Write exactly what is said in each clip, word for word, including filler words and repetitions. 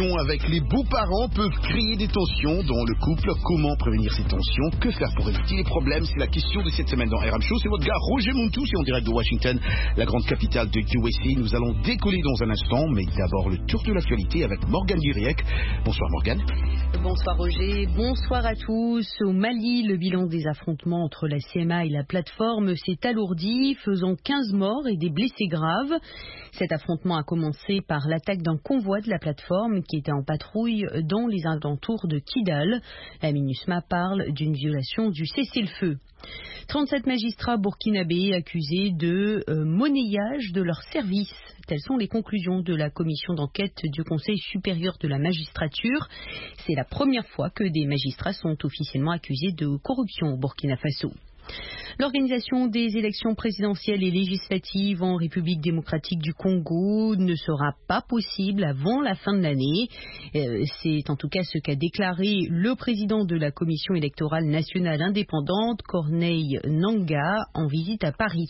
tensions avec les beaux-parents peuvent créer des tensions dans le couple. Comment prévenir ces tensions? Que faire pour éviter les problèmes? C'est la question de cette semaine dans R M Show. C'est votre gars Roger Montou, c'est en direct de Washington, la grande capitale de U S A. Nous allons décoller dans un instant, mais d'abord le tour de l'actualité avec Morgane Duriec. Bonsoir Morgane. Bonsoir Roger, bonsoir à tous. Au Mali, le bilan des affrontements entre la C M A et la plateforme s'est alourdi, faisant quinze morts et des blessés graves. Cet affrontement a commencé par l'attaque d'un convoi de la plateforme qui était en patrouille dans les alentours de Kidal. La MINUSMA parle d'une violation du cessez-le-feu. trente-sept magistrats burkinabés accusés de euh, monnayage de leurs services. Telles sont les conclusions de la commission d'enquête du Conseil supérieur de la magistrature. C'est la première fois que des magistrats sont officiellement accusés de corruption au Burkina Faso. L'organisation des élections présidentielles et législatives en République démocratique du Congo ne sera pas possible avant la fin de l'année. Euh, c'est en tout cas ce qu'a déclaré le président de la Commission électorale nationale indépendante, Corneille Nangaa, en visite à Paris.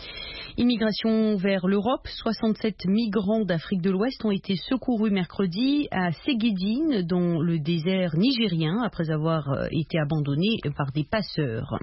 Immigration vers l'Europe, soixante-sept migrants d'Afrique de l'Ouest ont été secourus mercredi à Ségédine, dans le désert nigérien, après avoir été abandonnés par des passeurs.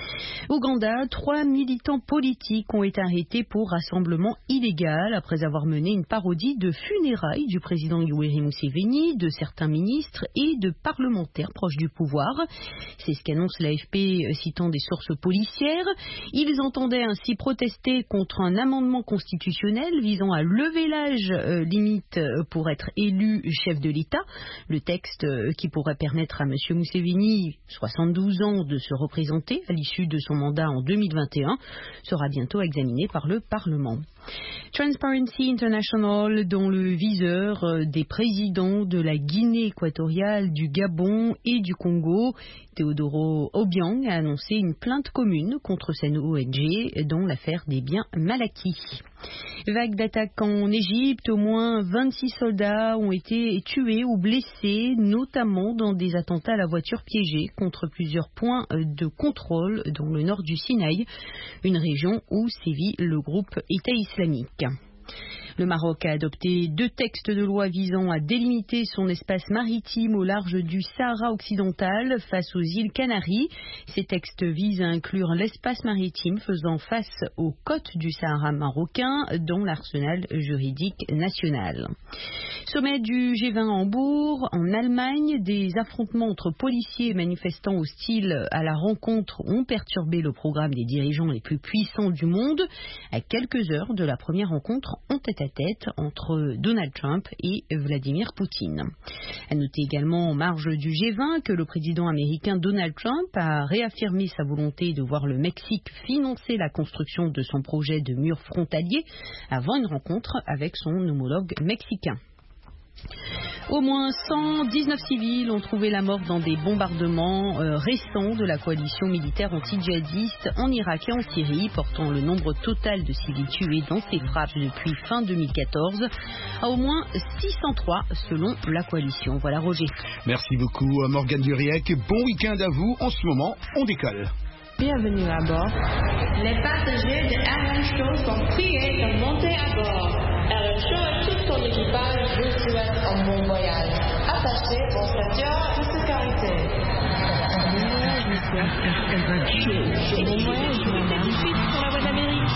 Ouganda, trois militants politiques ont été arrêtés pour rassemblement illégal après avoir mené une parodie de funérailles du président Yoweri Museveni, de certains ministres et de parlementaires proches du pouvoir. C'est ce qu'annonce l'A F P citant des sources policières. Ils entendaient ainsi protester contre un amendement constitutionnel visant à lever l'âge euh, limite pour être élu chef de l'État. Le texte euh, qui pourrait permettre à M. Museveni, soixante-douze ans, de se représenter à l'issue de son mandat en deux mille vingt et un sera bientôt examiné par le Parlement. Transparency International, dont le viseur des présidents de la Guinée équatoriale, du Gabon et du Congo, Teodoro Obiang, a annoncé une plainte commune contre cette O N G dans l'affaire des biens mal acquis. Vague d'attaques en Égypte, au moins vingt-six soldats ont été tués ou blessés, notamment dans des attentats à la voiture piégée contre plusieurs points de contrôle dans le nord du Sinaï, une région où sévit le groupe État islamique. Le Maroc a adopté deux textes de loi visant à délimiter son espace maritime au large du Sahara occidental face aux îles Canaries. Ces textes visent à inclure l'espace maritime faisant face aux côtes du Sahara marocain dans l'arsenal juridique national. Sommet du G vingt à Hambourg, en Allemagne, des affrontements entre policiers et manifestants hostiles à la rencontre ont perturbé le programme des dirigeants les plus puissants du monde. À quelques heures de la première rencontre en tête-à-tête entre Donald Trump et Vladimir Poutine. À noter également en marge du G vingt que le président américain Donald Trump a réaffirmé sa volonté de voir le Mexique financer la construction de son projet de mur frontalier avant une rencontre avec son homologue mexicain. Au moins cent dix-neuf civils ont trouvé la mort dans des bombardements euh, récents de la coalition militaire anti-djihadiste en Irak et en Syrie, portant le nombre total de civils tués dans ces frappes depuis fin deux mille quatorze à au moins six cent trois selon la coalition. Voilà Roger. Merci beaucoup Morgane Duriec. Bon week-end à vous. En ce moment, on décolle. Bienvenue à bord. Les passagers de R M Show sont priés de monter à bord. R M Show et tout son équipage vous souhaitent un bon voyage. Attachez vos ceintures de sécurité. Bon voyage, monsieur. R M Show. Bon voyage, madame. Pour la voie d'Amérique.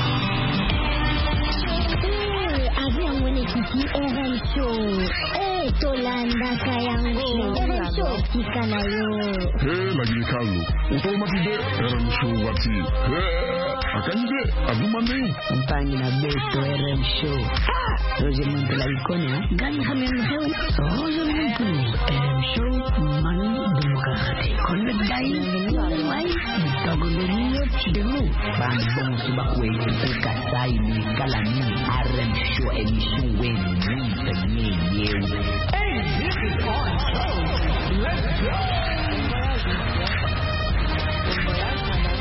Avi angwene kiki R M Show. Eh, Tolanda Kayango. R M Show kikana yo. Eh, lagi kalu. Utomati R M Show wati. Eh, akanje abumane. Compagnie na beto R M Show. Ah, Roger Montou la icona. Gani kami mseu. Roger Montou. R M Show mani demokrasi. Konwe dai. Wai. Togo deniyo chidemu. Bambong subakwe. Kasai ni kalami. R M Show emission when we the new. Hey, this is on show. Let's go.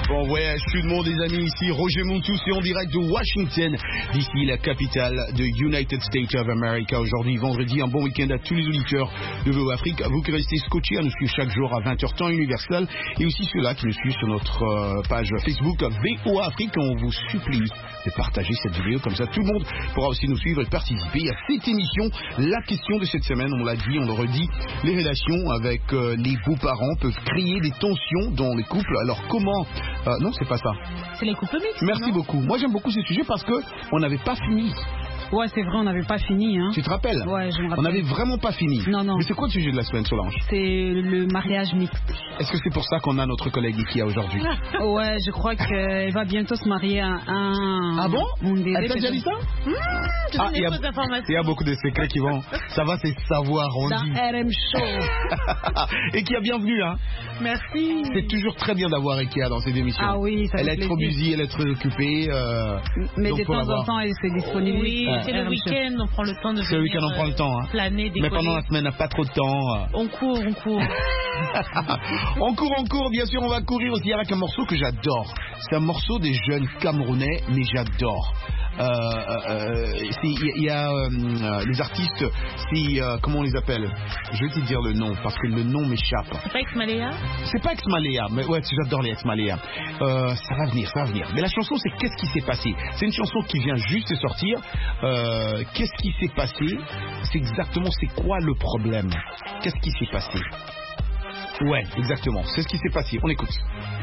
Bon voyage tout le monde les amis, ici Roger Montou, c'est en direct de Washington, d'ici la capitale de United States of America. Aujourd'hui vendredi, un bon week-end à tous les auditeurs de V O Afrique, vous qui restez scotchés à nous suivre chaque jour à vingt heures temps universel, et aussi ceux-là qui nous suivent sur notre euh, page Facebook V O Afrique. On vous supplie de partager cette vidéo, comme ça tout le monde pourra aussi nous suivre et participer à cette émission. La question de cette semaine, on l'a dit, on le redit, les relations avec euh, les beaux-parents peuvent créer des tensions dans les couples. Alors comment euh, non, c'est pas ça. C'est les couples mixtes. Merci non beaucoup. Moi j'aime beaucoup ce sujet parce que on n'avait pas fini. Ouais, c'est vrai, on n'avait pas fini. Hein. Tu te rappelles? Ouais, je me rappelle. On n'avait vraiment pas fini. Non, non. Mais c'est quoi le sujet de la semaine, Solange? C'est le mariage mixte. Est-ce que c'est pour ça qu'on a notre collègue Ikia aujourd'hui? Ouais, je crois qu'elle va bientôt se marier à un... Ah bon? Elle t'a déjà dit ça? Mmh, ah, il y, y a beaucoup de secrets qui vont... Ça va, c'est savoir, on Dans dit. R M Show. Et qui a bienvenue, hein? Merci. C'est toujours très bien d'avoir Ikia dans cette émission. Ah oui, ça Elle fait est trop plaisir. busy, elle est très occupée. Euh, Mais de temps en temps, elle se disponible. Oui, Ouais. c'est le week-end, on prend le temps de C'est le venir, week-end, on prend le temps. Hein. planer, décoller. Mais pendant la semaine, on n'a pas trop de temps. euh. On court, on court. On court, on court, bien sûr, on va courir aussi avec un morceau que j'adore. C'est un morceau des jeunes Camerounais, mais j'adore. Il euh, euh, y, y a euh, les artistes, c'est, euh, comment on les appelle? Je vais te dire le nom, parce que le nom m'échappe. C'est pas Ex-Maléa? C'est pas Ex-Maléa, mais ouais, j'adore les Ex-Maléa. Euh, ça va venir, ça va venir. Mais la chanson, c'est Qu'est-ce qui s'est passé? C'est une chanson qui vient juste de sortir. Euh, Qu'est-ce qui s'est passé? C'est exactement, c'est quoi le problème? Qu'est-ce qui s'est passé? Ouais, exactement. C'est ce qui s'est passé. On écoute.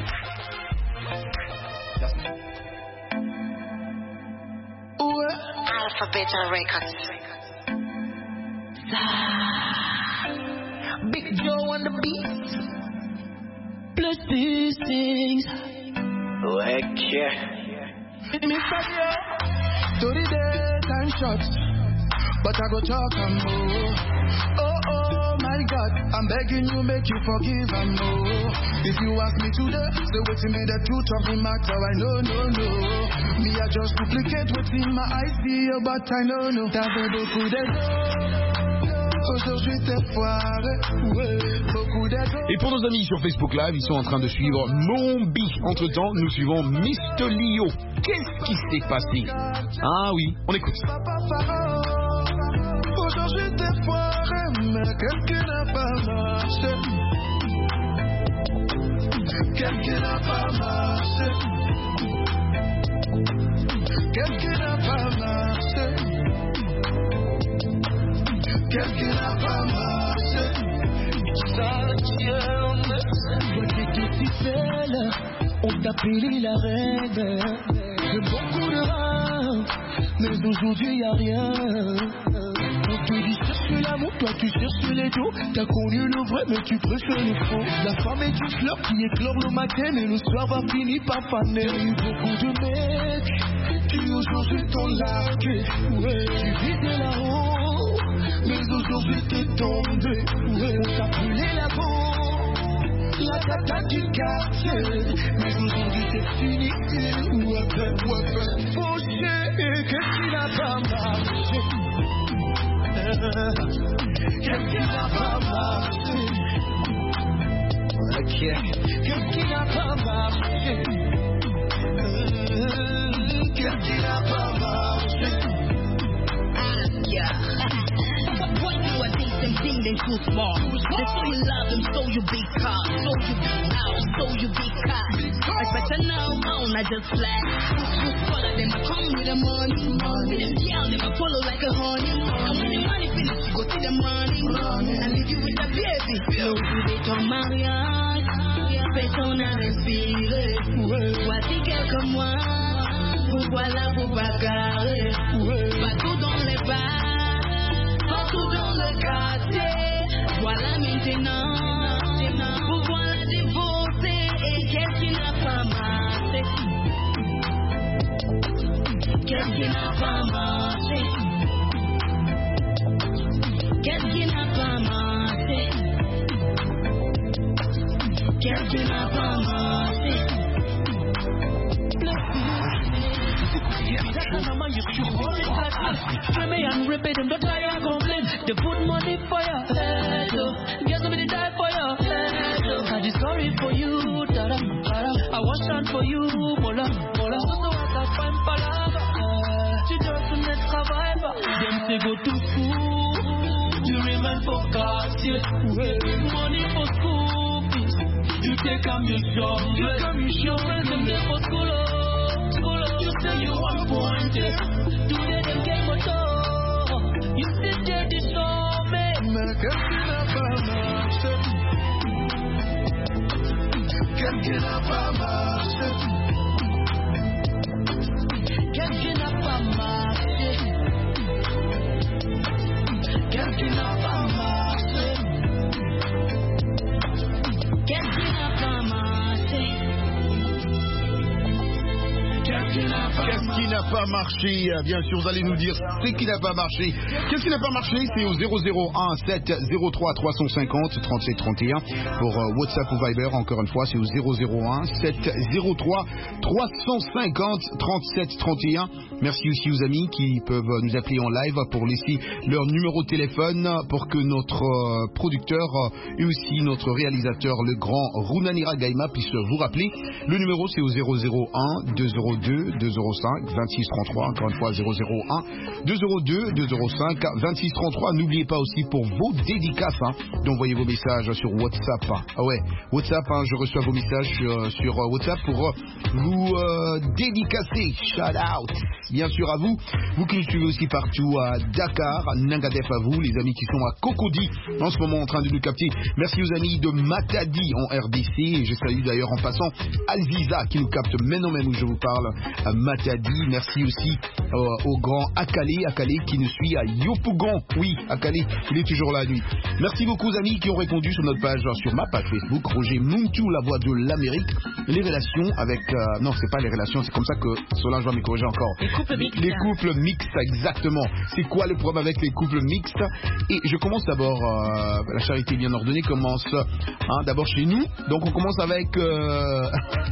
Alphabet Records. Big Joe on the beat. Plus these things. Okay. Mister Joe. To the day time shot. But I go talk and more. Oh, oh, my God. I'm begging you, make you forgive and more. If you ask me today, say what's in me the truth of the matter. I know, no, no. Me, I just duplicate what's in my eyes, see you, but I know, no. T'avais beaucoup d'ego. Aujourd'hui t'es foiré. Beaucoup d'ego. Et pour nos amis sur Facebook Live, ils sont en train de suivre Mombi. Entre temps, nous suivons Mister Lio. Qu'est-ce qui s'est passé? Ah oui, on écoute. Aujourd'hui t'es foiré, mais qu'est-ce qui n'a pas marché? Qu'est-ce qui n'a pas marché? Qu'est-ce qui n'a pas marché? Qu'est-ce qui n'a pas marché? Ça tient, toi t'étais si belle, on t'a payé la reine. J'ai beaucoup de rats, mais aujourd'hui y'a rien. On te dit cherche l'amour, toi tu cherches les dos. T'as connu le vrai, mais tu préfères le faux. La femme est une fleur qui éclore le matin, mais le soir va finir par faner. T'as eu beaucoup de mecs qui aujourd'hui t'ont largué. Ouais, tu visais là-haut, mais aujourd'hui t'es tombé. Ouais, on t'a brûlé la peau. La tata du quartier, mais aujourd'hui c'est fini. Ouais, ouais, ouais, fauché, qu'est-ce qui n'a pas marché? Qu'est-ce qui n'a pas marché? Ok. Qu'est-ce qui n'a pas marché? Qu'est-ce qui n'a pas marché? What do I think them think they too smart? They so you love them, so you big car, so you big house, so you big car. I better now, on I just flat. You follow them, I come with the money, money. Them girl, them I follow like a honey. And when the money finish, you go see them running, running. And leave you with the baby. No, you they ton mariage, personne à respirer. Voici quelques mois, vous voilà vous bagarrer. Partout dans les bars, partout dans le quartier. Voilà maintenant, vous voilà divorcé. Et qu'est-ce qui n'a pas marché? Qu'est-ce qui n'a pas marché? Qu'est-ce qui n'a pas marché? Qu'est-ce qui n'a pas marché? Me and repeat them, don't try and complain. They put money for your head, oh. Get somebody die for your head, oh. I just sorry for you, ta-da, ta-da. I wash stand for you, mola, mola. So so what I find palava. Tu dois te mettre travail, them say go to school. You remain focused, yeah. Money for school fees. You take a mission, you come mission. Friends them there for school, oh, school oh. You say you want point, yeah. Today them get motor. You sit there this show me. Mais qu'est-ce qui n'a pas marché? Qu'est-ce qui n'a pas marché? Qu'est-ce qui n'a pas marché? Qu'est-ce qui n'a pas marché? Qu'est-ce qui n'a pas marché? Qu'est-ce qui n'a pas marché? Bien sûr, vous allez nous dire ce qui n'a pas marché. Qu'est-ce qui n'a pas marché? C'est au zéro zéro un sept zéro trois trois cent cinquante trente-sept trente et un pour euh, WhatsApp ou Viber. Encore une fois, c'est au zéro zéro un sept zéro trois trois cent cinquante trente-sept trente et un. Merci aussi aux amis qui peuvent nous appeler en live pour laisser leur numéro de téléphone pour que notre euh, producteur euh, et aussi notre réalisateur, le grand Runanira Gaima, puisse vous rappeler. Le numéro, c'est au zéro zéro un deux zéro deux deux zéro cinq vingt-six trente-trois. Encore une fois, zéro zéro un deux zéro deux deux zéro cinq vingt-six trente-trois. N'oubliez pas aussi pour vos dédicaces hein, d'envoyer vos messages sur WhatsApp. Ah ouais, WhatsApp, hein, je reçois vos messages sur, sur WhatsApp pour vous euh, dédicacer. Shout out, bien sûr à vous. Vous qui nous suivez aussi partout à Dakar, à Nangadef à vous, les amis qui sont à Cocody en ce moment en train de nous capter. Merci aux amis de Matadi en R D C. Et je salue d'ailleurs en passant Alvisa qui nous capte maintenant même où je vous parle à Matadi. Merci aussi euh, au grand Akale, Akale qui nous suit à Yopougon. Oui, Akale, il est toujours là lui. Merci beaucoup aux amis qui ont répondu sur notre page, sur ma page Facebook, Roger Muntu, la voix de l'Amérique. Les relations avec... Euh, non, c'est pas les relations, c'est comme ça que Solange va me corriger encore. Les couples mixtes. Les couples mixtes, exactement. C'est quoi le problème avec les couples mixtes? Et je commence d'abord, euh, la charité bien ordonnée commence hein, d'abord chez nous. Donc on commence avec... Euh,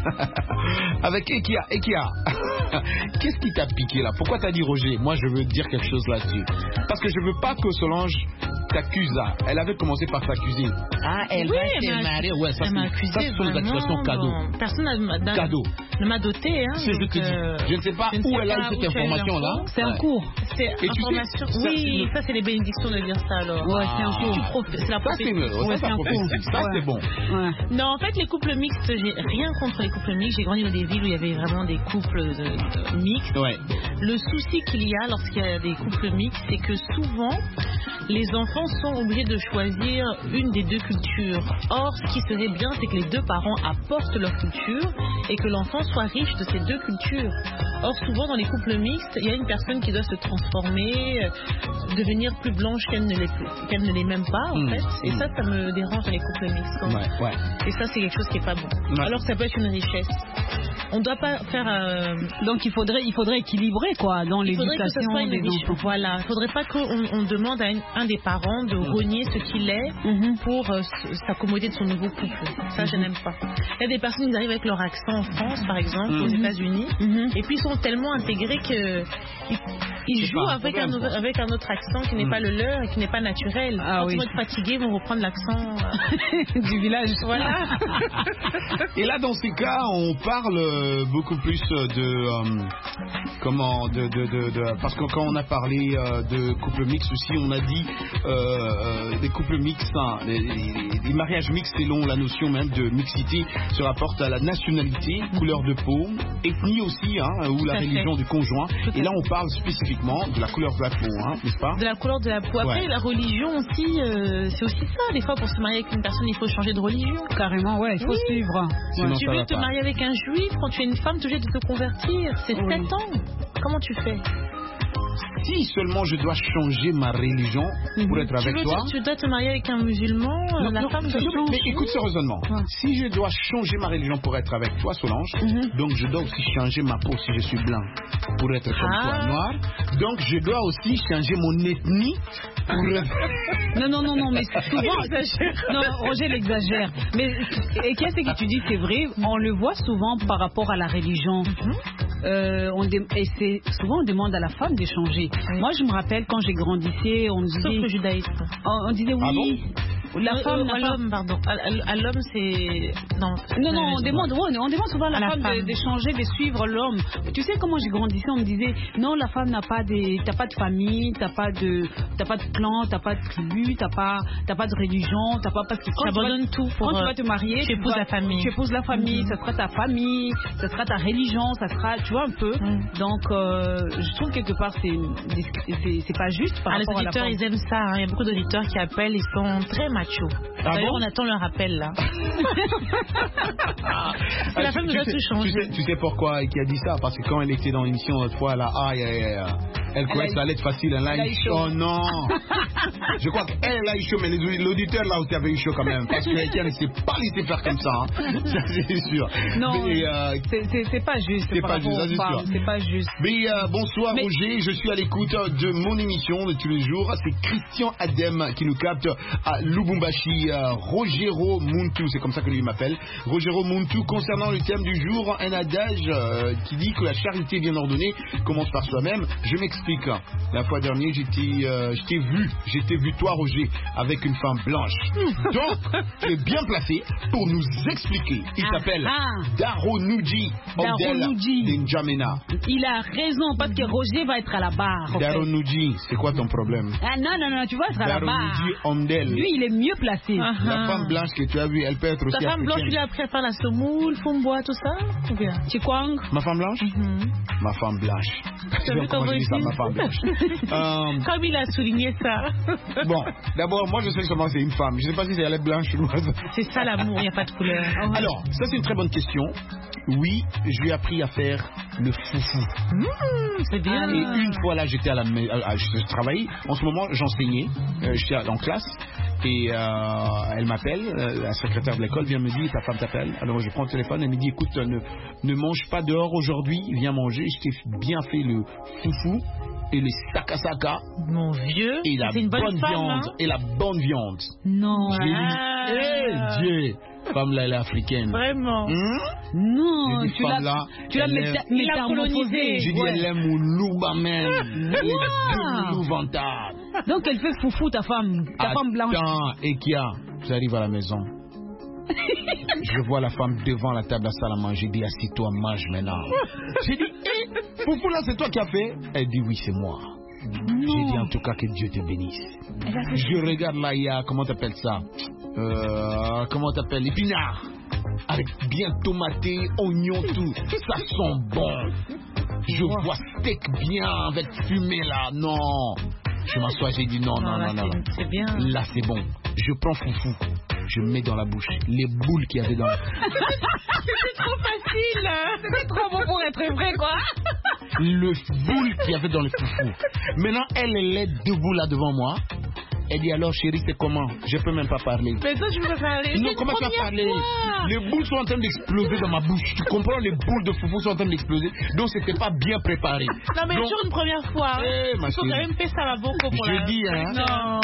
avec Ekia. Ekia, qu'est-ce qui t'a piqué là? Pourquoi t'as dit Roger? Moi je veux dire quelque chose là-dessus. Parce que je veux pas que Solange t'accuse là. Elle avait commencé par t'accuser. Ah, elle oui, va se marier. Ouais, ça, elle m'a accusé. Ça, ce sont des accusations cadeaux. Bon, personne n'a cadeau. ne m'a doté. Hein, c'est je te dis. Euh, je ne sais pas où elle a eu cette information là. C'est un cours. C'est information. Tu sais, oui, ça, ça c'est les bénédictions de dire ça alors. Ouais, c'est un cours. C'est la prophétie. Ouais, c'est un cours. Ça c'est bon. Non, en fait, les couples mixtes, j'ai rien contre les couples mixtes. J'ai grandi dans des villes où il y avait vraiment des couples de, de, mixtes. Ouais. Le souci qu'il y a lorsqu'il y a des couples mixtes, c'est que souvent, les enfants sont obligés de choisir une des deux cultures. Or, ce qui serait bien, c'est que les deux parents apportent leur culture et que l'enfant soit riche de ces deux cultures. Or, souvent, dans les couples mixtes, il y a une personne qui doit se transformer, euh, devenir plus blanche qu'elle ne l'est, qu'elle ne l'est même pas, en mmh. fait. Et mmh. ça, ça me dérange dans les couples mixtes. Ouais, ouais. Et ça, c'est quelque chose qui n'est pas bon. Ouais. Alors, ça peut être une richesse. On ne doit pas faire... Euh... Donc, il faudrait, il faudrait équilibrer, quoi, dans il l'éducation des enfants. Voilà. Il ne faudrait pas qu'on on demande à une, un des parents de renier ce qu'il est mmh. pour euh, s'accommoder de son nouveau couple. Ça, mmh. je n'aime pas. Il y a des personnes qui arrivent avec leur accent en France, par exemple, mmh. aux États-Unis, mmh. et puis ils sont tellement intégrés qu'ils ils jouent avec un, avec un autre accent qui n'est mmh. pas le leur et qui n'est pas naturel. Ah, Quand oui. ils vont être fatigués, ils vont reprendre l'accent euh... du village. Voilà. Et là, dans ces cas, on parle beaucoup plus de... Euh, comment de, de, de, de, parce que quand on a parlé euh, de couples mixtes aussi, on a dit euh, euh, des couples mixtes, hein, les, les, les mariages mixtes selon la notion même de mixité se rapporte à la nationalité, couleur de peau, ethnie aussi, hein, ou Tout la religion fait. du conjoint. Tout Et là, on parle spécifiquement de la couleur de la peau, hein, n'est-ce pas? De la couleur de la peau. Après, ouais. la religion aussi, euh, c'est aussi ça. Des fois, pour se marier avec une personne, il faut changer de religion. Carrément, ouais, il faut oui. suivre. Sinon, tu ça veux va te pas. marier avec un juif, quand tu es une femme, tu es obligée de te convertir. C'est oui. sept ans. Comment tu fais? Si seulement je dois changer ma religion mm-hmm. pour être tu avec veux, toi. Tu dois te marier avec un musulman, non, la non, femme doit non, changer. Mais écoute ce raisonnement. Ouais. Si je dois changer ma religion pour être avec toi, Solange, mm-hmm. donc je dois aussi changer ma peau si je suis blanc pour être comme ah. toi, noir. Donc je dois aussi changer mon ethnie pour être... Non, non, non, non, mais souvent... non, Roger l'exagère. Mais et qu'est-ce que tu dis, c'est vrai, on le voit souvent par rapport à la religion. Mm-hmm. Euh, on dé- et c'est souvent on demande à la femme de changer. Oui. Moi, je me rappelle quand j'ai grandissé, on disait. Sauf le judaïsme. On, on disait oui. Ah bon? La euh, femme, euh, à l'homme, pardon. À, à, à l'homme, c'est... Non, non, non, on demande, ouais, on demande souvent à la, à femme, la femme. De, de changer, de suivre l'homme. Tu sais comment j'ai grandissé, on me disait, non, la femme n'a pas de, t'as pas de famille, t'as pas de, t'as pas de clan, t'as pas de tribu, t'as pas, t'as pas de religion, t'as pas, parce que quand tu abandonnes tout pour, quand tu vas te marier, tu épouses la famille. Tu épouses la famille, mm-hmm. ça sera ta famille, ça sera ta religion, ça sera, tu vois un peu. Mm. Donc, euh, je trouve quelque part, c'est, c'est, c'est pas juste par ah, rapport les auditeurs, à la ils aiment ça. Hein. Il y a beaucoup d'auditeurs qui appellent, ils sont très machos. Ah D'ailleurs, bon on attend leur appel là. ah, la femme nous a tout changé. Tu sais, tu sais pourquoi qui a dit ça? Parce que quand elle était dans l'émission l'autre fois, là, ah, yeah, yeah, yeah. Elle croyait que ça allait être facile. Elle a eu chaud. Oh non. Je crois qu'elle a eu chaud, mais l'auditeur là aussi avait eu chaud quand même. Parce qu'elle ne s'est pas laissé faire comme ça. Hein. Ça c'est sûr. Non, mais, euh, c'est pas juste. C'est pas juste, c'est sûr. C'est pas juste. Mais euh, bonsoir mais... Roger, je suis à l'écoute de mon émission de tous les jours. C'est Christian Adem qui nous capte à Lubumbashi. Euh, Rogero Muntu, c'est comme ça que lui m'appelle. Rogero Muntu, concernant le thème du jour, un adage euh, qui dit que la charité bien ordonnée commence par soi-même. Je m'explique. La fois dernière, j'étais, euh, j'étais vu, j'étais vu toi, Roger, avec une femme blanche. Donc, tu es bien placé pour nous expliquer. Il ah, s'appelle ah. Daronuji Odel N'Djamena. Il a raison parce que Roger va être à la barre. Daronuji, c'est quoi ton problème? Ah non, non, non, tu vas être à la barre. Daronuji Ondel. Lui, il est mieux placé. Uh-huh. La femme blanche que tu as vue, elle peut être aussi Ta femme africaine. blanche, tu lui as appris à faire la semoule, fumbois, tout ça? Ou bien Chikwang. Ma femme blanche? Mm-hmm. Ma femme blanche. Tu as vu comment je dis ça, ma femme blanche. euh, Comme il a souligné ça. Bon, d'abord, moi je sais seulement que c'est une femme. Je ne sais pas si elle est blanche ou noire. C'est ça l'amour, il n'y a pas de couleur. Alors, ça c'est une très bonne question. Oui, je lui ai appris à faire le foufou. Mmh, c'est bien. Et une fois là, j'étais à la, à, à, je travaillais. En ce moment, j'enseignais. Euh, j'étais en classe. Et euh, elle m'appelle, euh, la secrétaire de l'école vient me dire, ta femme t'appelle. Alors je prends le téléphone, elle me dit, écoute, ne, ne mange pas dehors aujourd'hui, viens manger. Je t'ai bien fait le foufou et les sakasaka. Mon vieux, et la c'est une bonne, bonne femme, viande. Hein? Et la bonne viande. Non. Je ah. lui ai dit, hé Dieu, femme là, elle est africaine. Vraiment hum? Non, dit, tu l'as, là, tu l'as métamorphosée. J'ai dit, ouais. elle aime au louba même. Elle est louvantarde. Donc elle fait foufou ta femme, ta Attends, femme blanche. Et qui a, j'arrive à la maison. Je vois la femme devant la table à salle à manger. Je dis, assis-toi, mange maintenant. J'ai dit, hé, foufou là, c'est toi qui as fait? Elle dit, oui, c'est moi. J'ai dit, en tout cas, que Dieu te bénisse. Je regarde là, il y a, comment t'appelles ça? Euh, comment t'appelles? Épinards. Avec bien tomaté, oignon, tout. Ça sent bon. Je wow. vois steak bien avec fumée là. Non. Je m'assois, j'ai dit non, non, non, non. non. C'est bien. Là, c'est bon. Je prends foufou. Je mets dans la bouche les boules qu'il y avait dans la... C'était trop facile. C'était trop bon pour être vrai, quoi. Le boule qu'il y avait dans le foufou. Maintenant, elle, elle est debout là devant moi. Elle dit alors chérie c'est comment? Je peux même pas parler. Mais toi tu peux parler. Non, comment tu vas parler? Les boules sont en train d'exploser dans ma bouche. Tu comprends? Les boules de foufou sont en train d'exploser. Donc c'était pas bien préparé. Non mais donc, toujours une première fois. Eh, ma il faut quand même faire ça à beaucoup pour je la... dis hein. Non.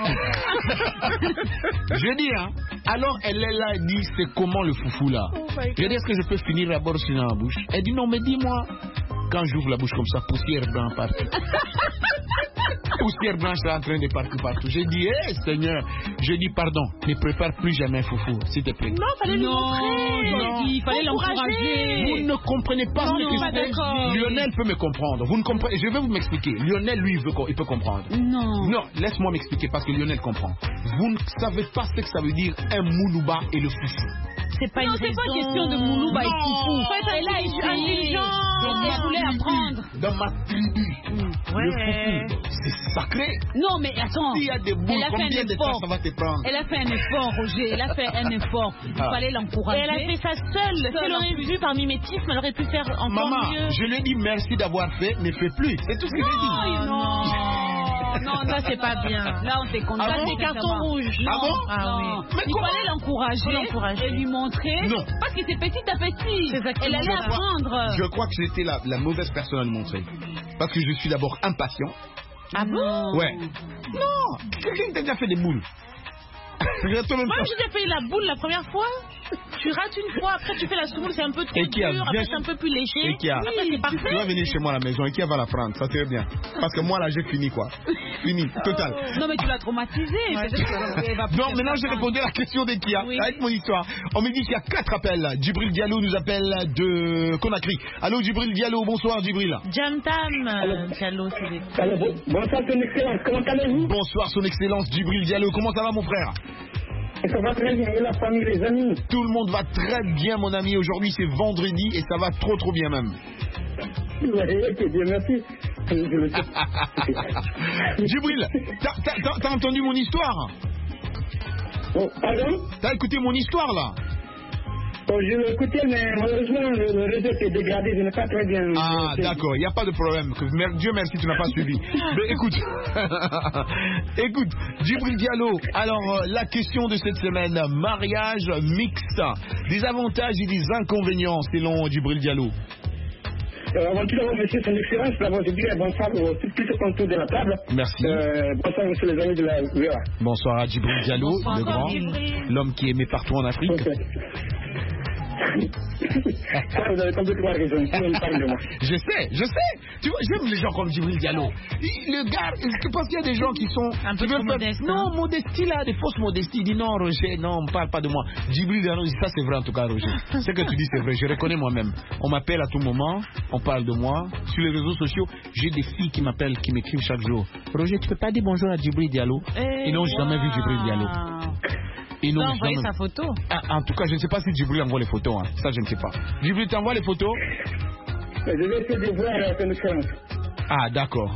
Je dis hein. Alors elle est là, elle dit c'est comment le foufou là? Oh je dis est-ce que je peux finir d'abord sur dans la bouche? Elle dit non mais dis-moi. Quand j'ouvre la bouche comme ça, poussière blanche partout. Poussière blanche là en train de partir partout. J'ai dit, hé hey, Seigneur, je dis pardon, ne prépare plus jamais foufou, s'il te plaît. Non, fallait lui montrer. Non, il fallait l'encourager. Vous ne comprenez pas non, ce que non, je fais. Lionel peut me comprendre. Vous ne comprenez. Je vais vous m'expliquer. Lionel, lui, il, veut, il peut comprendre. Non. Non, laisse-moi m'expliquer parce que Lionel comprend. Vous ne savez pas ce que ça veut dire un moulouba et le foufou. C'est pas non, une c'est raison. pas question de moulouba et foufou. Elle a été intelligente. Elle voulait apprendre. Dans ma tribu, mmh. ouais. le foufou, c'est sacré. Non, mais attends. S'il y a des boules, combien de temps ça va te prendre? Elle a fait un effort, Roger. Elle a fait un effort. Il ah. fallait l'encourager. Et elle a fait ça seule. Si elle aurait vu par mimétisme, elle aurait pu faire encore Maman, mieux. Je lui ai dit merci d'avoir fait, ne fais plus. C'est tout ce que j'ai dit. Non, non, ça c'est pas bien. Là, on s'est content. Ah bon? C'est carton rouge. Ah bon? Ah oui. Mais il comment? fallait l'encourager et lui montrer. Non. Parce que c'est petit à petit. Elle allait je apprendre. Crois, je crois que j'étais la, la mauvaise personne à lui montrer. Parce que je suis d'abord impatient. Ah bon? Ouais. Non. Quelqu'un t'a déjà fait des boules? Moi, je t'ai fait la boule la première fois. Tu rates une fois, après tu fais la semoule, c'est un peu trop Et qui a dur, bien... après c'est un peu plus léger. Et qui a... Après c'est parfait. Tu vas venir chez moi à la maison et qui va la prendre, ça serait bien. Parce que moi là j'ai fini quoi. Fini, total. Non mais tu l'as traumatisé. Ouais. Donc maintenant j'ai répondu à la question des Kia, oui. Avec mon histoire. On me dit qu'il y a quatre appels. Djibril Diallo nous appelle de Conakry. Allô Djibril Diallo, bonsoir Djibril. Jam Tam Diallo, c'est des... Bonsoir son excellence, comment allez-vous? Bonsoir son excellence Djibril Diallo, comment ça va mon frère? Ça va très bien, et la famille, les amis? Tout le monde va très bien mon ami, aujourd'hui c'est vendredi et ça va trop trop bien même. Oui, ok, bien, merci. Djibril, t'as entendu mon histoire? Oh, pardon? T'as écouté mon histoire là? Oh, je l'ai écouté, mais malheureusement, le, le réseau s'est dégradé, je n'ai pas très bien... Ah, d'accord, il n'y a pas de problème. Dieu merci, tu n'as pas suivi. Mais écoute, écoute, Djibril Diallo, alors la question de cette semaine, mariage mixte, des avantages et des inconvénients selon Djibril Diallo. Euh, avant tout d'abord, monsieur, son excellence, d'abord, je dirais bonsoir aux tout ce contour de la table. Merci. Euh, bonsoir, monsieur les amis de la V A. Bonsoir à Djibril Diallo, bonsoir, le grand, l'homme qui est aimé partout en Afrique. Okay. Ça, vous avez complètement raison. De moi. Je sais, je sais. Tu vois, j'aime les gens comme Djibril Diallo. Le gars, je pense qu'il y a des gens qui sont un peu trop modestes. Non, hein? Modestie là, des fausses modesties. Il dit non, Roger, non, on ne parle pas de moi. Djibril Diallo, ça c'est vrai en tout cas, Roger. Ce que tu dis, c'est vrai. Je reconnais moi-même. On m'appelle à tout moment, on parle de moi. Sur les réseaux sociaux, j'ai des filles qui m'appellent, qui m'écrivent chaque jour. Roger, tu peux pas dire bonjour à Djibril Diallo? Et Ils n'ont wow. jamais vu Djibril Diallo. Il a envoyé sa photo. Ah, en tout cas, je ne sais pas si Djibril envoie les photos. Hein. Ça, je ne sais pas. Djibril t'envoie les photos? Je vais essayer de voir la connaissance. Ah, d'accord.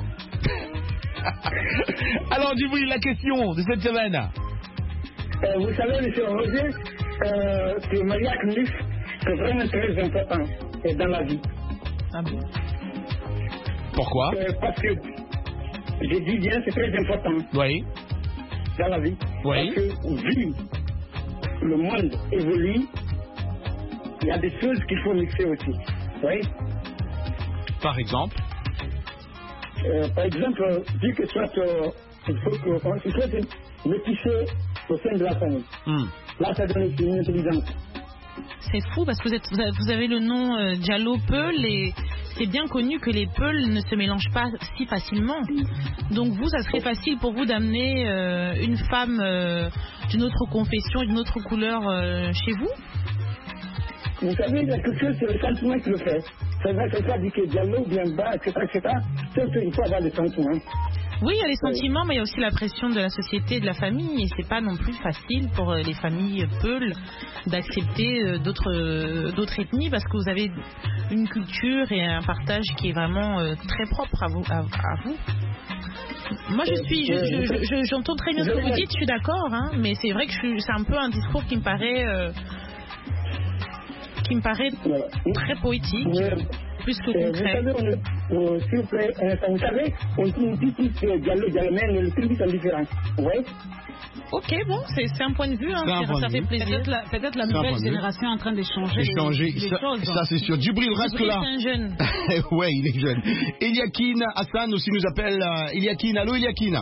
Alors, Djibril, la question de cette semaine. Euh, vous savez, monsieur Roger, euh, que le mariage mixte, c'est vraiment très important dans la vie. Ah bon? Pourquoi? euh, Parce que, je dis bien, c'est très important. Oui. Dans la vie. Oui. Parce que, vu le monde évolue, il y a des choses qu'il faut mixer aussi. Oui. Par exemple euh, Par exemple, vu que soit, euh, il faut que il faut métisser au sein de la famille. Mm. Là, ça donne une intelligence. C'est fou parce que vous, êtes, vous avez le nom euh, Diallo Peul et c'est bien connu que les Peuls ne se mélangent pas si facilement. Donc vous, ça serait facile pour vous d'amener euh, une femme euh, d'une autre confession, d'une autre couleur euh, chez vous? Vous savez, il y a quelque chose, c'est le sentiment qui le fait. C'est vrai que ça dit que Diallo vient bas, et cetera, et cetera. Sauf qu'il faut avoir des sentiments. Oui, il y a les sentiments, mais il y a aussi la pression de la société et de la famille. Et c'est pas non plus facile pour les familles Peuls d'accepter d'autres d'autres ethnies parce que vous avez une culture et un partage qui est vraiment très propre à vous. À, à vous. Moi, je suis, je, je, je, j'entends très bien ce que vous dites, je suis d'accord, hein, mais c'est vrai que je, c'est un peu un discours qui me paraît, euh, qui me paraît très poétique. Plus que concret. Vous savez, on, on, s'il vous plaît, vous savez, on dit que Diallo, Diallo, mais les tribus sont différents. Oui. Ok, bon, c'est un point de vue, hein, ça, ça fait plaisir. Peut-être la, peut la nouvelle génération est en train d'échanger les, les ça, choses. Ça, c'est sûr. Djibril reste là. C'est un jeune. Ouais, il est jeune. Eliakin Hassan aussi nous appelle. Uh, Eliakin, allô Eliakin.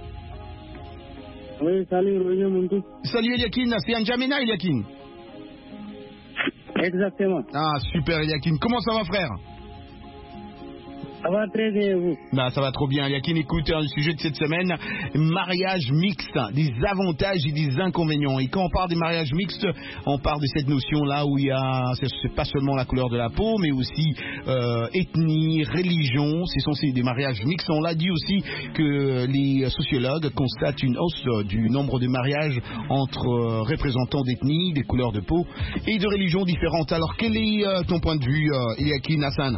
Oui, salut, Roger Montou. Salut Eliakin, c'est N'Djamena Eliakin. Exactement. Ah, super Eliakin. Comment ça va, frère? Ça va très bien, vous? Bah, ça va trop bien. Yakin, écoute, le sujet de cette semaine, mariage mixte, des avantages et des inconvénients. Et quand on parle des mariages mixtes, on parle de cette notion-là où il y a, c'est pas seulement la couleur de la peau, mais aussi euh, ethnie, religion. Ce sont des mariages mixtes. On l'a dit aussi que les sociologues constatent une hausse du nombre de mariages entre euh, représentants d'ethnie, des couleurs de peau et de religions différentes. Alors, quel est euh, ton point de vue, euh, Yakin Hassan?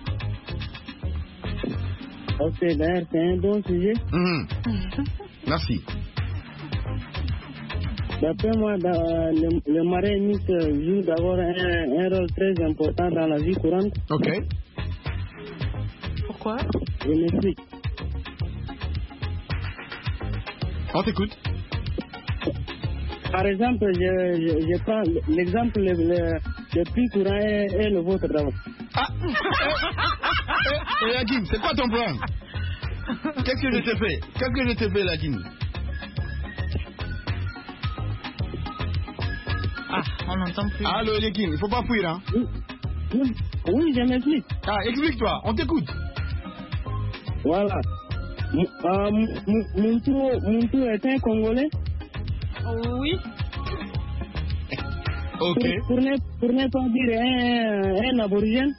Ok, d'ailleurs, c'est un bon sujet. Mmh. Merci. D'après moi, dans, le, le mariage mixte joue d'abord un, un rôle très important dans la vie courante. Ok. Pourquoi? Je m'explique. On t'écoute. Par exemple, je, je, je prends l'exemple le, le, le plus courant est, est le vôtre d'abord. Ah. Et Yakin, c'est quoi ton problème? Qu'est-ce que je t'ai fait? Qu'est-ce que je t'ai fait, Yakin? Ah, on n'entend plus. Allô, Yakin, il ne faut pas fuir, hein? Oui, oui, je m'explique. Ah, explique-toi, on t'écoute. Voilà. Euh, Muntu est un Congolais? Oui. Ok. Pour, pour, ne, pour ne pas dire un, un aborigène.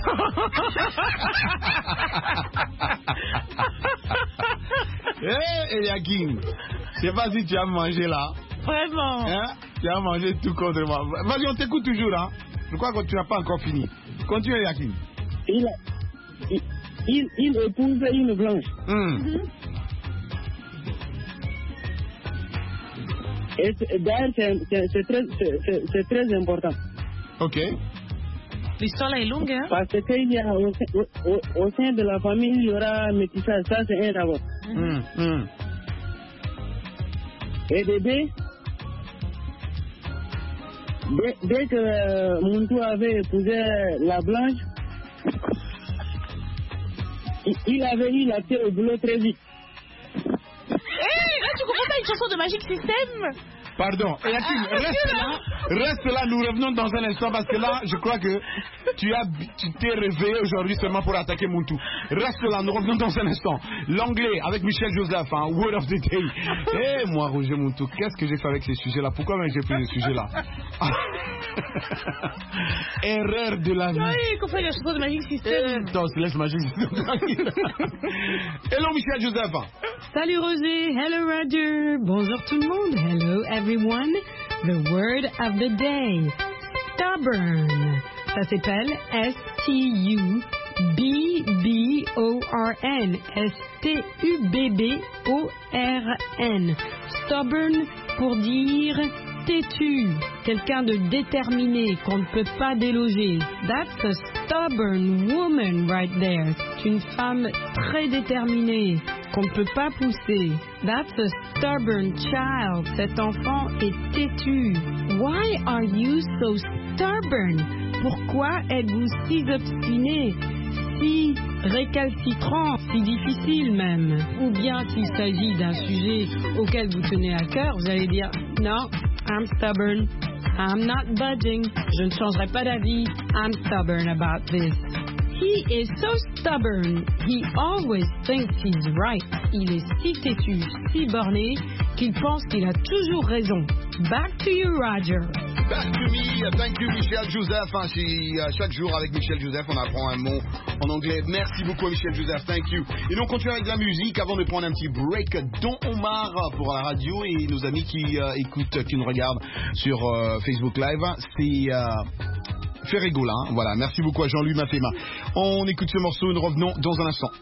Hé, hey, Yakin, je sais pas si tu as mangé là. Vraiment. Hein? Tu as mangé tout contre moi. Vas-y, on t'écoute toujours, hein. Je crois que tu n'as pas encore fini. Continue, Yakin. Il, il, il, il épouse une blanche. Mm. Mm-hmm. Et d'ailleurs, c'est très, très important. Ok. L'histoire là est longue, hein? Parce qu'il y a au, au, au sein de la famille, il y aura métissage. Ça, c'est un d'abord. Mm. Mm. Et bébé, dès, dès que euh, Muntu avait épousé la blanche, il, il avait eu la tête au boulot très vite. Hey, là, tu comprends pas une chanson de Magic System? Pardon, Yakin, reste là, reste là, nous revenons dans un instant parce que là, je crois que tu as, tu t'es réveillé aujourd'hui seulement pour attaquer Muntu. Reste là, nous revenons dans un instant. L'anglais avec Michel Joseph, hein, Word of the Day. Eh, hey, moi, Roger Muntu, qu'est-ce que j'ai fait avec ces sujets-là? Pourquoi même j'ai fait ces sujets-là? Erreur de la vie. Oui, qu'on fait la chanson de Magic System. Attends, laisse Magic System. Hello, Michel Joseph. Salut Roger, hello Roger, bonjour tout le monde, hello everyone. The word of the day, stubborn. Ça s'appelle S T U B B O R N, S T U B B O R N. Stubborn pour dire têtu, quelqu'un de déterminé qu'on ne peut pas déloger. That's a stubborn woman right there. C'est une femme très déterminée qu'on ne peut pas pousser. That's a stubborn child. Cet enfant est têtu. Why are you so stubborn? Pourquoi êtes-vous si obstiné, si récalcitrant, si difficile même? Ou bien s'il s'agit d'un sujet auquel vous tenez à cœur, vous allez dire non, I'm stubborn, I'm not budging, je ne changerai pas d'avis, I'm stubborn about this. He is so stubborn, he always thinks he's right. Il est si têtu, si borné, qu'il pense qu'il a toujours raison. Back to you, Roger. Back to me, thank you Michel Joseph. Hein, si, uh, chaque jour avec Michel Joseph, on apprend un mot en anglais. Merci beaucoup Michel Joseph, thank you. Et donc on continue avec la musique avant de prendre un petit break. Don Omar pour la radio et nos amis qui uh, écoutent, qui nous regardent sur uh, Facebook Live. C'est... Uh, Ferregola, hein, voilà, merci beaucoup à Jean-Louis Mafema. On écoute ce morceau et nous revenons dans un instant.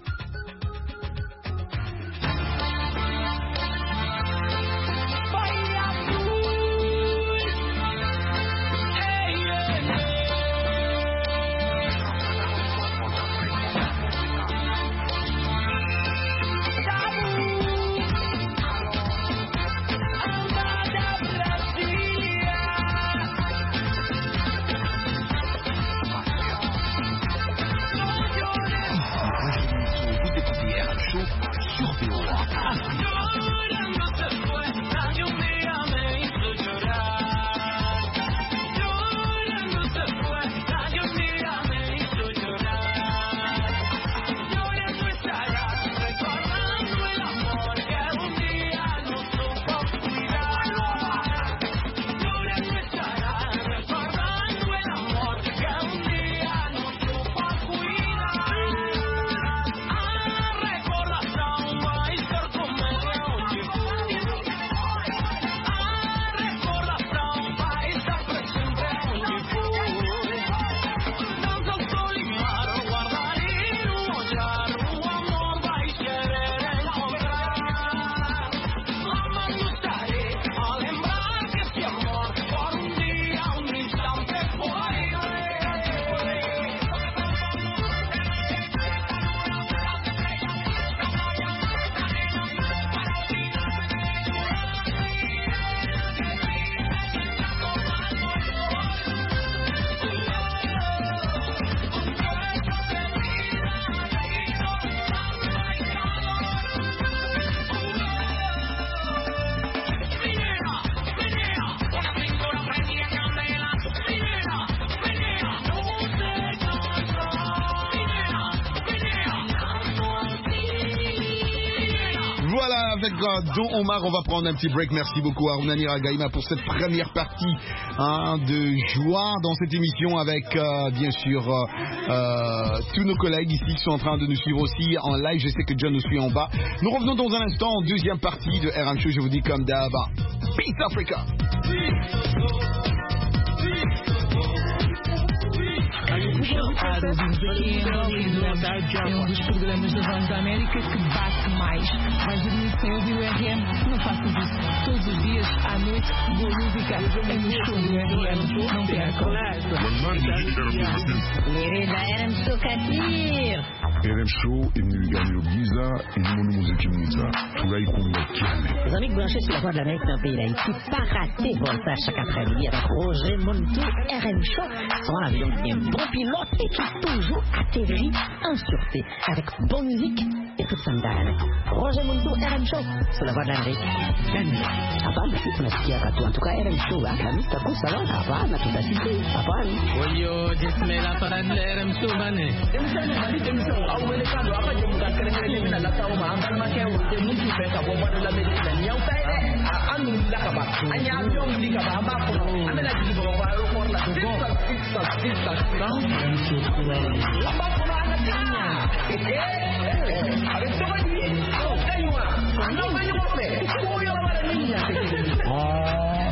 avec euh, Don Omar. On va prendre un petit break. Merci beaucoup à Rounani Ragaïma pour cette première partie hein, de joie dans cette émission avec euh, bien sûr euh, euh, tous nos collègues ici qui sont en train de nous suivre aussi en live. Je sais que John nous suit en bas. Nous revenons dans un instant en deuxième partie de R M Show. Je vous dis comme d'hab, Peace Africa. É um dos programas da Voz da América que bate mais. Vais dormir sem ouvir o R M? Não faças isso. Todos os dias, à noite, boa música é no show do R M. Não percam. Querida R M Show Katir. R M Show imilingano bwiza irimo n'umuziki mwiza turayikunda cyane. Les amis branchés sur la Voix de l'Amérique d'un pays d'Haïti, pas rater Voltaire chaque après-midi avec Roger Montou, R M Show. Son avion bien bon pilote et qui toujours atterrit en sûreté avec bonne musique et toute sa dame. Roger Montou, R M Show sur la Voix de l'Amérique. Hapana, si tunasikia katu. En tout cas, R M Show, kami taku sawa. Hapana, tunasikia. Hapana. Oyo, jismela para R M Show bane. Awele kando apa je muka kere-kere mina la tawo ma ambal ma kewo de mutu fe ka bo bado la medina ni yaw tay de anu la ka ba anya avion di ka ba amba ko amela di bo ba ro ko la six six six six amba ko na nya eh avec to ni oh kaywa no ba ni mo fe ko yo ba ni nya ah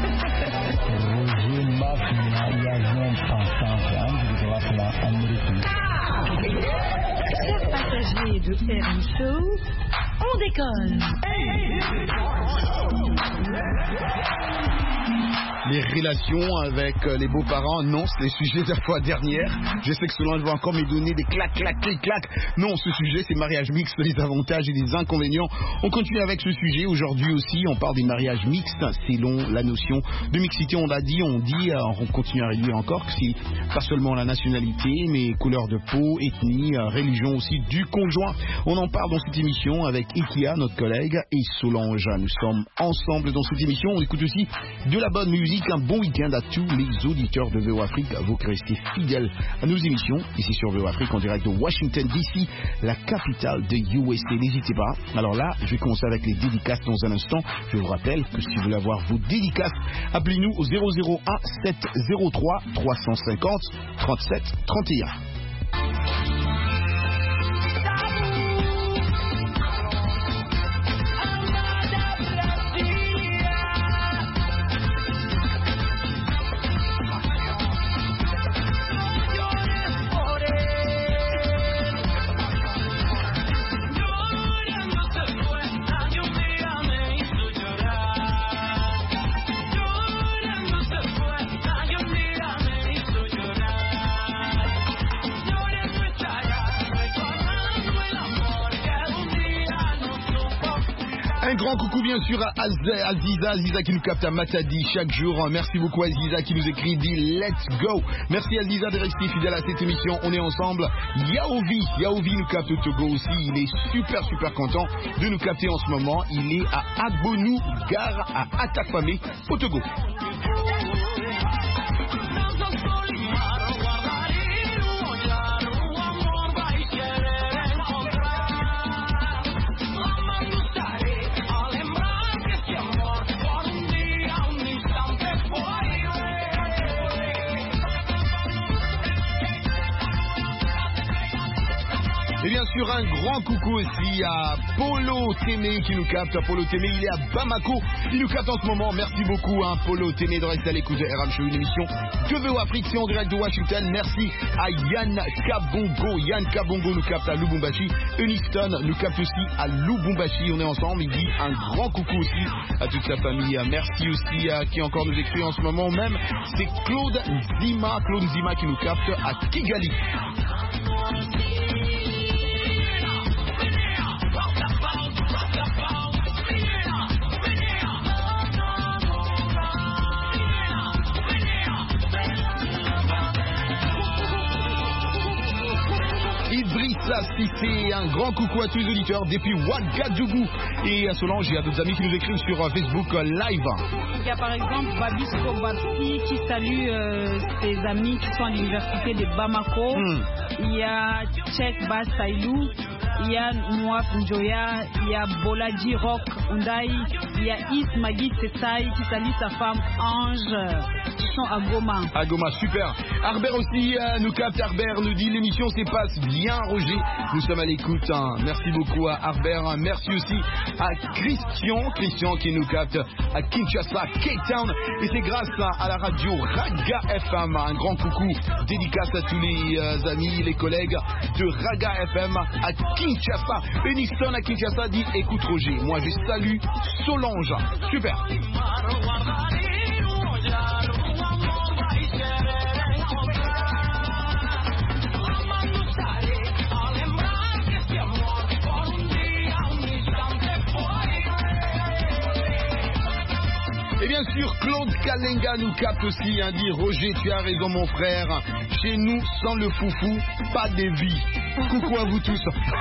Roger Mafia ya non pensant antes de la plan américaine. Chers passagers de R M Show, on décolle. Les relations avec les beaux-parents, non, c'est le sujet de la fois dernière. Je sais que Solange va encore me donner des claques, claques, clics, claques. Non, ce sujet, c'est mariage mixte, les avantages et les inconvénients. On continue avec ce sujet. Aujourd'hui aussi, on parle des mariages mixtes. Selon la notion de mixité, on l'a dit, on dit, on continue à réduire encore que c'est pas seulement la nationalité, mais couleur de peau, ethnie, religion aussi du conjoint. On en parle dans cette émission avec Ikia, notre collègue, et Solange. Nous sommes ensemble dans cette émission. On écoute aussi de la bonne musique. Un bon week-end à tous les auditeurs de V O Afrique. Vous qui restez fidèles à nos émissions ici sur V O Afrique en direct de Washington D C, la capitale de U S A. N'hésitez pas. Alors là, je vais commencer avec les dédicaces dans un instant. Je vous rappelle que si vous voulez avoir vos dédicaces, appelez-nous au zéro zéro un sept zéro trois trois cent cinquante trente-sept trente et un. Un grand coucou bien sûr à Aziza, Aziza qui nous capte à Matadi chaque jour. Merci beaucoup Aziza qui nous écrit, dit let's go. Merci Aziza de rester fidèle à cette émission. On est ensemble. Yaovi, Yaovi nous capte au Togo aussi. Il est super super content de nous capter en ce moment. Il est à Agbonou, gare à Atakpamé au Togo. Et bien sûr, un grand coucou aussi à Polo Témé qui nous capte. Polo Témé, il est à Bamako. Il nous capte en ce moment. Merci beaucoup, hein, Polo Témé, de rester à l'écoute de R M Show, une émission de V O Afrique. C'est en direct de Washington. Merci à Yann Kabongo. Yann Kabongo nous capte à Lubumbashi. Uniston nous capte aussi à Lubumbashi. On est ensemble. Il dit un grand coucou aussi à toute sa famille. Merci aussi à qui encore nous écrit en ce moment même. C'est Claude Zima. Claude Zima qui nous capte à Kigali. Idrissa Cissé, un grand coucou à tous les auditeurs depuis Ouagadougou. Et à Solange, il y a d'autres amis qui nous écrivent sur Facebook Live. Il y a par exemple Babisco Babsi qui salue euh, ses amis qui sont à l'université de Bamako. Mm. Il y a Tchèque Basailou il y a Noaf Njoya, il y a Bolaji Rock Undaï, il y a Is Magui Tessaï qui salue sa femme Ange, qui sont à Goma. À Goma, super. Harbert aussi euh, nous capte. Harbert nous dit l'émission se passe bien, Roger. Nous sommes à l'écoute. Hein. Merci beaucoup à Harbert. Merci aussi à Christian, Christian qui nous capte à Kinshasa, Cape Town. Et c'est grâce à, à la radio Raga F M. Un grand coucou, dédicace à tous les euh, amis, les collègues de Raga F M à Kinshasa. Eniston à Kinshasa dit écoute Roger, moi je salue Solange. Super. Et bien sûr, Claude Kalenga nous capte aussi, hein, dit Roger, tu as raison mon frère, chez nous, sans le foufou, pas de vie. Coucou à vous tous.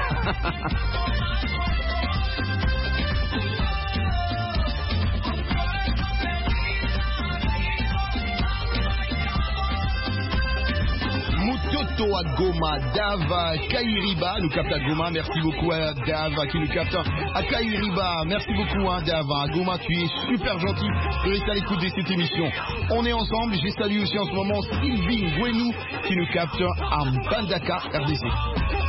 Mutoto à Goma, Dave Kairiba nous capte à Goma, merci beaucoup à Dave qui nous capte à Kairiba, merci beaucoup hein, Dave, à Goma tu es super gentil de rester à l'écoute de cette émission. On est ensemble, j'ai salué aussi en ce moment Sylvie Ngwenou qui nous capte à Mbandaka, R D C.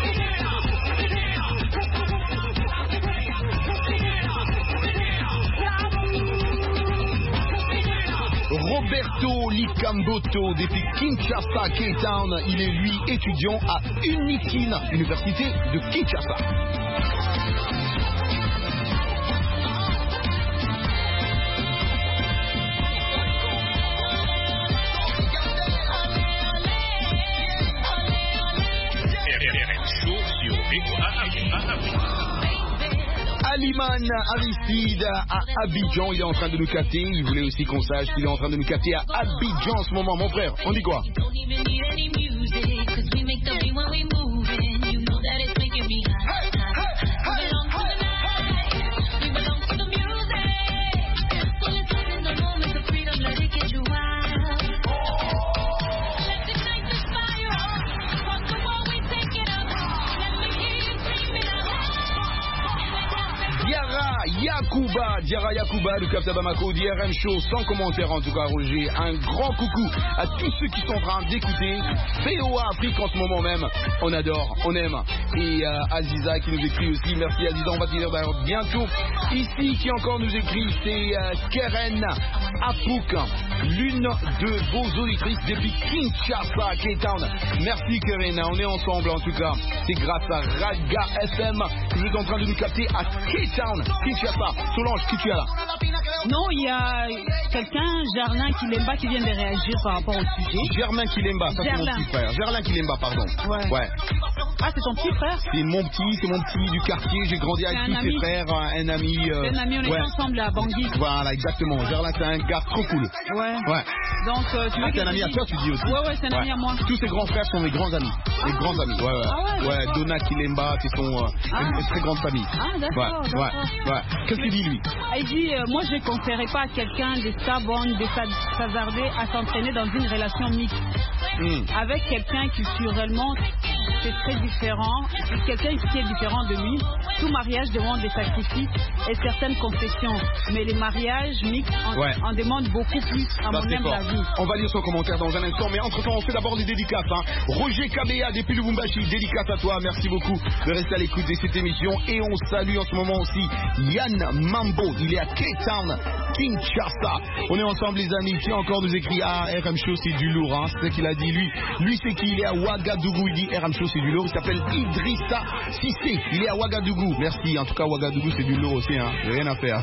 Roberto Likamboto depuis Kinshasa, Cape Town, il est lui étudiant à Unikin, Université de Kinshasa. Aliman Aristide à Abidjan, il est en train de nous capter. Il voulait aussi qu'on sache qu'il est en train de nous capter à Abidjan en ce moment. Mon frère, on dit quoi? Yakuba, Diara Yakuba, le capteur Bamako, D R M Show, sans commentaire en tout cas Roger, un grand coucou à tous ceux qui sont en train d'écouter V O A Afrique en ce moment même, on adore, on aime, et euh, Aziza qui nous écrit aussi, merci Aziza, on va te dire d'ailleurs bientôt, ici qui encore nous écrit, c'est euh, Keren Apouk, l'une de vos auditrices depuis Kinshasa, Cape Town, merci Keren, on est ensemble en tout cas, c'est grâce à Raga F M que vous êtes en train de nous capter à Cape Town, Kinshasa. Solange, qui tu as là? Non, il y a quelqu'un, Germain Kilemba, qui vient de réagir par rapport au sujet. Germain Kilemba, ça c'est mon petit frère. Germain Kilemba, pardon. Ouais. ouais. Ah, c'est ton petit frère? C'est mon petit, c'est mon petit du quartier. J'ai grandi avec tous ses frères, un ami. Euh, c'est un ami, on est ouais. ensemble à Bangui. Voilà, exactement. Germain, c'est un gars trop cool. Ouais. Ouais. Donc, euh, tu ah, c'est un ami à toi, tu dis aussi. Ouais, ouais, c'est un ouais. ami à moi. Tous ses grands frères sont mes grands amis. Mes ah. grands amis. Ouais, ouais. Ah ouais, ouais Donna Kilemba, c'est son euh, ah. une, une très grande famille. Ah, d'accord. Ouais, ouais, ouais. Qu'est-ce qu'il dit lui? Il dit, euh, moi je ne conseillerais pas à quelqu'un de stubborn, de s'hasarder à s'entraîner dans une relation mixte. Mm. Avec quelqu'un culturellement c'est très différent, quelqu'un qui est différent de lui. Tout mariage demande des sacrifices et certaines concessions, mais les mariages mixtes en, ouais. en demandent beaucoup plus à mon humble avis. On va lire son commentaire dans un instant, mais entre temps on fait d'abord des dédicaces. Hein. Roger Kabea depuis Lubumbashi, dédicace à toi, merci beaucoup de rester à l'écoute de cette émission et on salue en ce moment aussi Yann Mambo, il est à Cape Town, Kinshasa. On est ensemble les amis, qui encore nous écrit ah R M Show c'est du lourd, hein. C'est ce qu'il a dit lui. Lui c'est qui, il est à Ouagadougou, il dit R M Show c'est du lourd, il s'appelle Idrissa Sissé, il est à Ouagadougou. Merci, en tout cas Ouagadougou c'est du lourd aussi, hein. Rien à faire.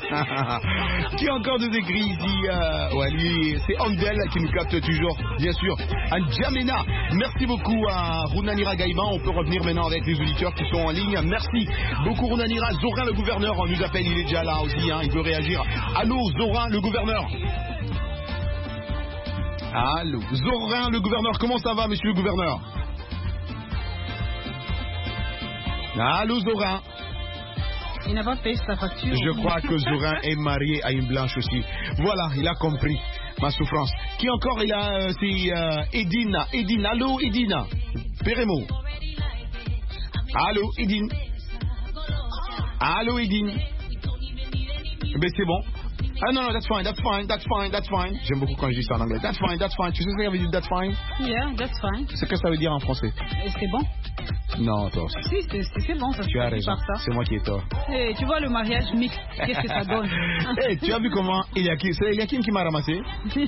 Qui encore nous écrit ici euh, ouais lui c'est Andel qui nous capte toujours, bien sûr. À Djamena, merci beaucoup à Runanira Gaïma. On peut revenir maintenant avec les auditeurs qui sont en ligne. Merci beaucoup Runanira. Zorin le gouverneur nous appelle, il est déjà là aussi, hein. Il veut réagir. Allô Zorin le gouverneur. Allô Zorin le gouverneur, comment ça va monsieur le gouverneur? Allô Zorin. Il n'a pas payé sa facture. Je crois que Zorin est marié à une blanche aussi. Voilà, il a compris ma souffrance. Qui encore il a, euh, c'est euh, Edina. Edine, allô Edina. Pérémo. Allô Edine. Allô, Edine. Ben c'est bon. Ah non, non, that's fine, that's fine, that's fine, that's fine. J'aime beaucoup quand je dis ça en anglais. That's fine, that's fine. Tu sais ce que ça veut dire, that's fine? Yeah, that's fine. C'est ce que ça veut dire en français? C'est bon. Non, toi aussi. Si, c'est, c'est bon, ça se Tu as passe raison, par ça. c'est moi qui ai tort. Et tu vois le mariage mixte, qu'est-ce que ça donne? Hey, tu as vu comment Eliakim, c'est Eliakim qui m'a ramassé?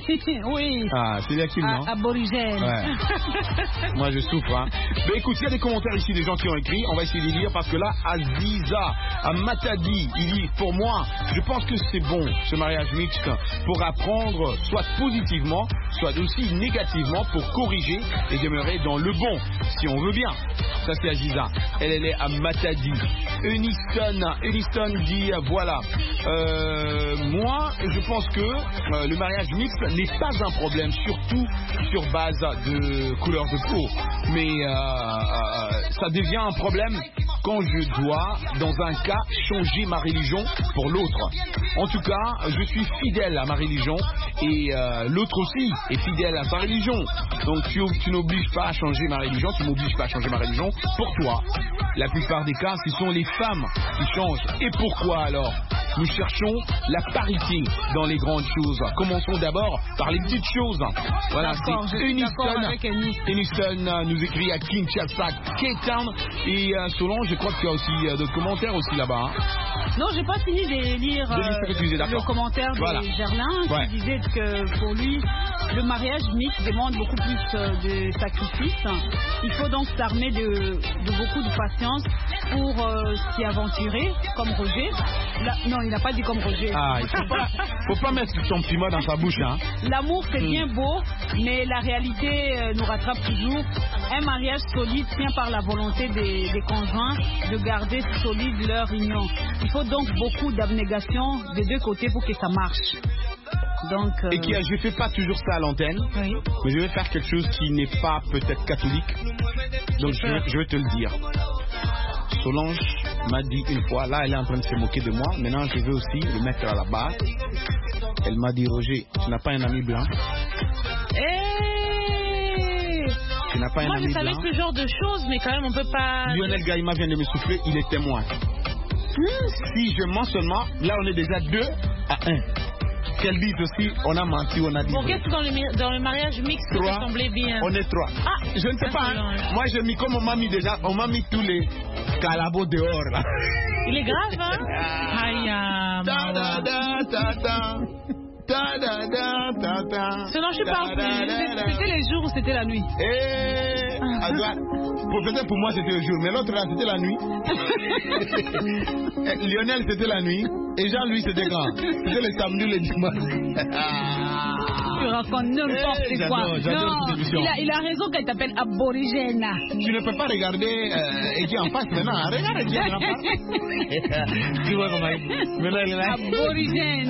Oui. Ah, c'est Eliakim, non? A- Aborigène. Ouais. Moi, je souffre, hein. Mais écoute, il y a des commentaires ici, des gens qui ont écrit. On va essayer de les lire parce que là, Aziza, à Matadi, il dit, pour moi, je pense que c'est bon, ce mariage mixte, pour apprendre, soit positivement, soit aussi négativement, pour corriger et demeurer dans le bon, si on veut bien. Ça, c'est Aziza. Elle, elle est à Matadi. Uniston, Uniston dit, voilà, euh, moi, je pense que euh, le mariage mixte n'est pas un problème, surtout sur base de couleur de peau. Mais euh, euh, ça devient un problème quand je dois, dans un cas, changer ma religion pour l'autre. En tout cas, je suis fidèle à ma religion et euh, l'autre aussi est fidèle à sa religion. Donc tu, tu n'obliges pas à changer ma religion, tu m'obliges pas à changer ma religion pour toi. La plupart des cas, ce sont les femmes qui changent. Et pourquoi alors? Nous cherchons la parité dans les grandes choses. Commençons d'abord par les petites choses. Voilà, d'accord, c'est Uniston. Uniston nous écrit à Kinshasa, K-Town. Et euh, Solange, je crois qu'il y a aussi euh, d'autres commentaires aussi là-bas. Hein. Non, j'ai pas fini de lire euh, le commentaire de voilà. Gerlin qui ouais. disait que pour lui, le mariage mixte demande beaucoup plus euh, de sacrifices. Il faut donc s'armer de, de beaucoup de patience pour euh, s'y aventurer, comme Roger. Là, non, il n'a pas dit comme Roger. Ah, il faut pas, faut pas mettre son petit mot dans sa bouche. Hein. L'amour, c'est mm. bien beau, mais la réalité euh, nous rattrape toujours. Un mariage solide tient par la volonté des, des conjoints de garder solide leur union. Il faut donc beaucoup d'abnégation des deux côtés pour que ça marche. Donc, euh... Et qui a, je ne fais pas toujours ça à l'antenne, oui. mais je vais faire quelque chose qui n'est pas peut-être catholique. Donc je vais, je vais te le dire. Solange m'a dit une fois, là elle est en train de se moquer de moi, maintenant je veux aussi le mettre à la barre. Elle m'a dit, Roger, tu n'as pas un ami blanc? Hey tu n'as pas Moi un ami je savais blanc? ce genre de choses, mais quand même on peut pas... Lionel Gaïma vient de me souffler, il est témoin. Mmh. Si je mens seulement, là on est déjà deux à un. Qu'elle dise aussi, on a menti, on a dit. Bon, qu'est-ce que dans le, dans le mariage mixte ça semblait bien? On est trois. Ah, je ne sais pas. Hein. Moi, j'ai mis comme on m'a mis déjà, on m'a mis tous les calabos dehors là. Il est grave, hein? Aïe, ah, ta da da ta ta. Ta da da ta ta. Selon je parle plus. C'était les jours ou c'était la nuit? Eh, peut-être pour moi c'était le jour, mais l'autre là c'était la nuit. Lionel c'était la nuit. Et Jean, lui, c'était quand? C'était le samedi, le dimanche. Tu racontes n'importe eh, quoi. J'adore non, cette émission. Il a, il a raison qu'elle t'appelle aborigène. Tu ne peux pas regarder euh, Eddie en face maintenant. Regarde Eddie en face. Tu vois comment il... Maintenant, il est là. Aborigène.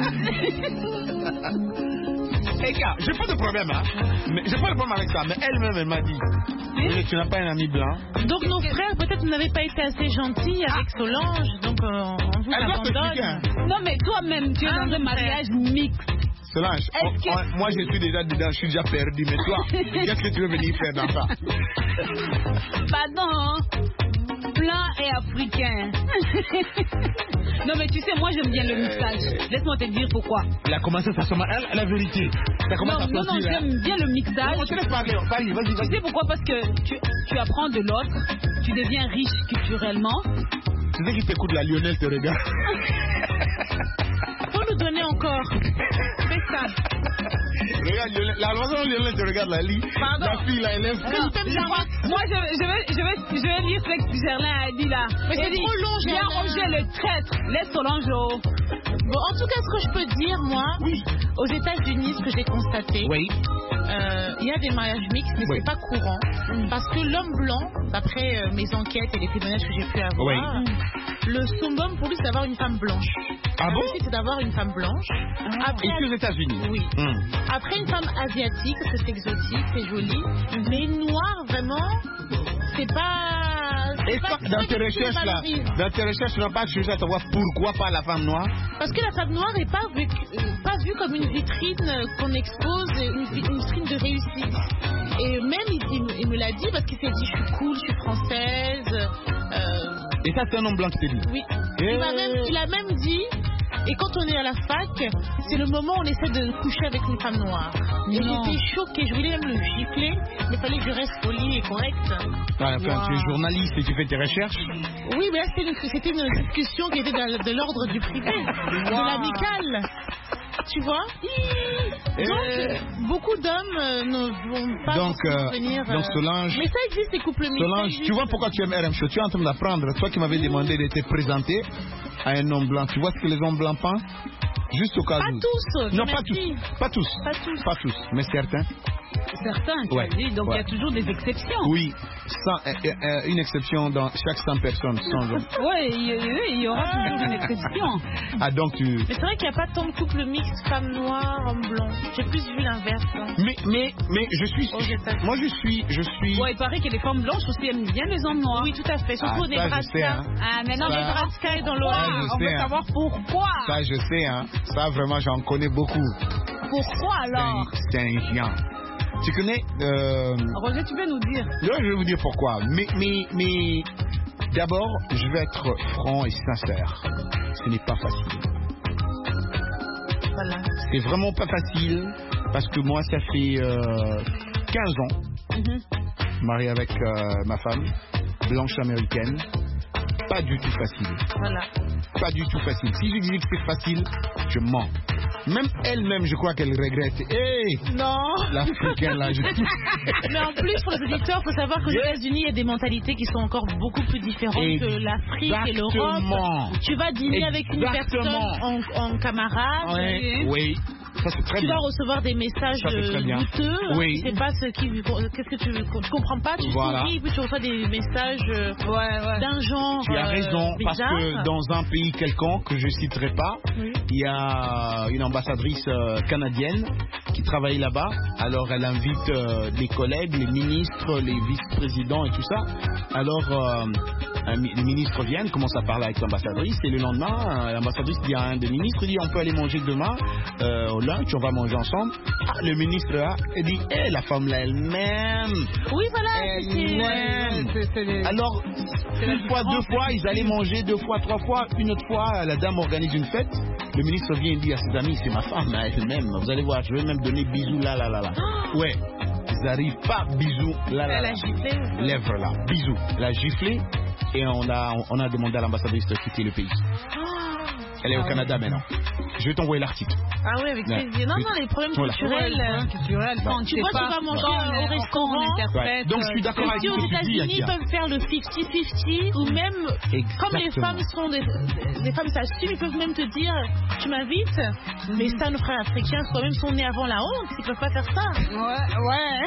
Eh gars, j'ai pas de problème, hein. Mais j'ai pas de problème avec ça. Mais elle-même, elle m'a dit, oui? Tu n'as pas un ami blanc. Donc nos frères, peut-être, n'avaient pas été assez gentils avec Solange. Donc euh, on vous elle abandonne. Hein. Non, mais toi-même, tu es ah, dans un mariage mixte. Solange, on, que... on, moi je suis déjà dedans, je suis déjà perdu. Mais toi, qu'est-ce que tu veux venir faire dans ça? Pardon, blanc et africain. Non mais tu sais, moi j'aime bien le mixage. Laisse-moi te dire pourquoi. Elle a commencé ça seulement, elle, la vérité. Ça commence non, à non, non, j'aime bien le mixage. Non, je te laisse parler, vas-y, vas-y, vas-y. Tu sais pourquoi? Parce que tu, tu apprends de l'autre, tu deviens riche culturellement. Tu sais qui t'écoute, la Lionel te regarde. Faut nous donner encore. Fais ça. Regarde, Lionel, la façon Lionel te regarde, la lit. Pardon. La fille là, elle est fou. Moi je, je, vais, je, vais, je vais lire ce que Gerlin a dit là. Mais c'est trop long, Gerlin. Viens Roger le traître. Laisse Solange. Bon, en tout cas, ce que je peux dire, moi, oui. aux États-Unis, ce que j'ai constaté, il oui. euh, y a des mariages mixtes, mais oui. c'est pas courant. Mm. Parce que l'homme blanc, d'après euh, mes enquêtes et les témoignages que j'ai pu avoir, oui. le summum pour lui, c'est d'avoir une femme blanche. Ah bon? C'est d'avoir une femme blanche. Ah. Après, ici aux États-Unis. Oui. Mm. Après, une femme asiatique, parce que c'est exotique, c'est joli. Mm. Mais une noire, vraiment, c'est pas. Et toi, dans tes recherches là, dans tes recherches, tu n'as pas cherché à savoir pourquoi pas la femme noire? Parce que la femme noire n'est pas vue, pas vue comme une vitrine qu'on expose, une, une vitrine de réussite. Et même, il, il, il me l'a dit parce qu'il s'est dit, je suis cool, je suis française. Euh, Et ça, c'est un homme blanc qui t'a dit? Oui. Et... Il, m'a même, il a même dit, et quand on est à la fac, c'est le moment où on essaie de coucher avec une femme noire. Et Non. j'étais choquée, je voulais même le gifler, mais il fallait que je reste polie et correcte. Ah, enfin, Wow. tu es journaliste et tu fais tes recherches? Oui, mais là, c'était une, c'était une discussion qui était de, de l'ordre du privé, de l'amical. Tu vois? Donc, beaucoup d'hommes euh, ne vont pas Donc, euh, venir. donc Solange, Mais ça existe, les couples mixtes. Solange, tu vois pourquoi tu aimes R M Show? Tu es en train d'apprendre. Toi qui m'avais demandé de te présenter à un homme blanc. Tu vois ce que les hommes blancs pensent? Juste au cas où. Pas tous. Non, merci. pas tous. Pas tous. Pas tous. Pas tous, mais certains. Certains, tu Ouais, as dit, donc il ouais. y a toujours des exceptions. Oui, cent, euh, euh, une exception dans chaque cent personnes. cent hommes. Oui, il y, oui, il y aura toujours une exception. Ah, donc tu. Mais c'est vrai qu'il n'y a pas tant de couples mixtes, femmes noires, hommes blancs. J'ai plus vu l'inverse. hein. Mais, mais, mais je suis. Aux États-Unis. Moi, je suis. Je suis. Ouais, il paraît que les femmes blanches aussi aiment bien les hommes noirs. Oui, tout à fait. Surtout Ah, au ça, je sais, Nebraska. hein. Ah, mais non, Ça- mais Nebraska est dans Ça, l'Ohio. je On sais, veut hein. savoir pourquoi. Ça, je sais, hein. Ça, vraiment, j'en connais beaucoup. Pourquoi alors? C'est un géant. Tu connais. Euh... Roger, tu peux nous dire? Là, je vais vous dire pourquoi. Mais, mais, mais d'abord, je vais être franc et sincère. Ce n'est pas facile. Voilà. C'est vraiment pas facile parce que moi, ça fait euh, quinze ans, Mhm. marié avec euh, ma femme, blanche américaine. Pas du tout facile. Voilà. Pas du tout facile. Si je disais que c'est facile, je mens. Même elle-même, je crois qu'elle regrette. Hé, Non. l'Africain là, je... Mais en plus, pour les auditeurs, il faut savoir qu'aux États-Unis, il y a des mentalités qui sont encore beaucoup plus différentes que l'Afrique et l'Europe. Exactement. Tu vas dîner avec une personne Exactement. en, en camarade. Ouais, oui, ça c'est très Tu bien. vas recevoir des messages Ça, c'est très bien. douteux. Oui. Tu sais pas ce qui, qu'est-ce que tu, tu comprends pas. Tu Voilà. souris, puis tu reçois des messages euh, d'un genre. Tu as euh, raison, parce bizarre. que dans un pays quelconque que je citerai pas, Oui. il y a une ambassadrice euh, canadienne qui travaille là-bas. Alors elle invite euh, les collègues, les ministres, les vice-présidents et tout ça. Alors euh, un mi- les ministres viennent, commencent à parler avec l'ambassadrice et le lendemain, euh, l'ambassadrice dit à un des ministres, il dit on peut aller manger demain euh, au lunch, on va manger ensemble. Ah, le ministre là, il dit eh, la femme là elle-même. Oui, voilà. Elle-même. Alors, une fois, deux fois, ils allaient manger, deux fois, trois fois. Une autre fois, la dame organise une fête. Le ministre vient et dit à ses amis, c'est ma femme elle-même. Vous allez voir, je vais même donner bisous là, là, là, là. Ouais, ils n'arrivent pas, bisous là, là, Elle là. a giflé. Lèvres là, bisous. Elle a giflé et on a, on a demandé à l'ambassadrice de quitter le pays. Elle est au Canada maintenant. Je vais t'envoyer l'article. Ah oui, avec Ouais. plaisir. Non, non, les problèmes Voilà. culturels. Ouais, les problèmes culturels, quand tu on vois, sait tu pas vas manger quand on au est- restaurant. quand on interprète, Ouais. Donc, je suis d'accord Et avec si ce aux que tu dis, États-Unis, ils Akia. peuvent faire le cinquante cinquante ou même, comme les Exactement. femmes sont des, des femmes s'assument, ils peuvent même te dire, tu m'invites, mais ça, nos frères africains, soi-même, sont nés avant la honte, ils peuvent pas faire ça. Ouais, ouais.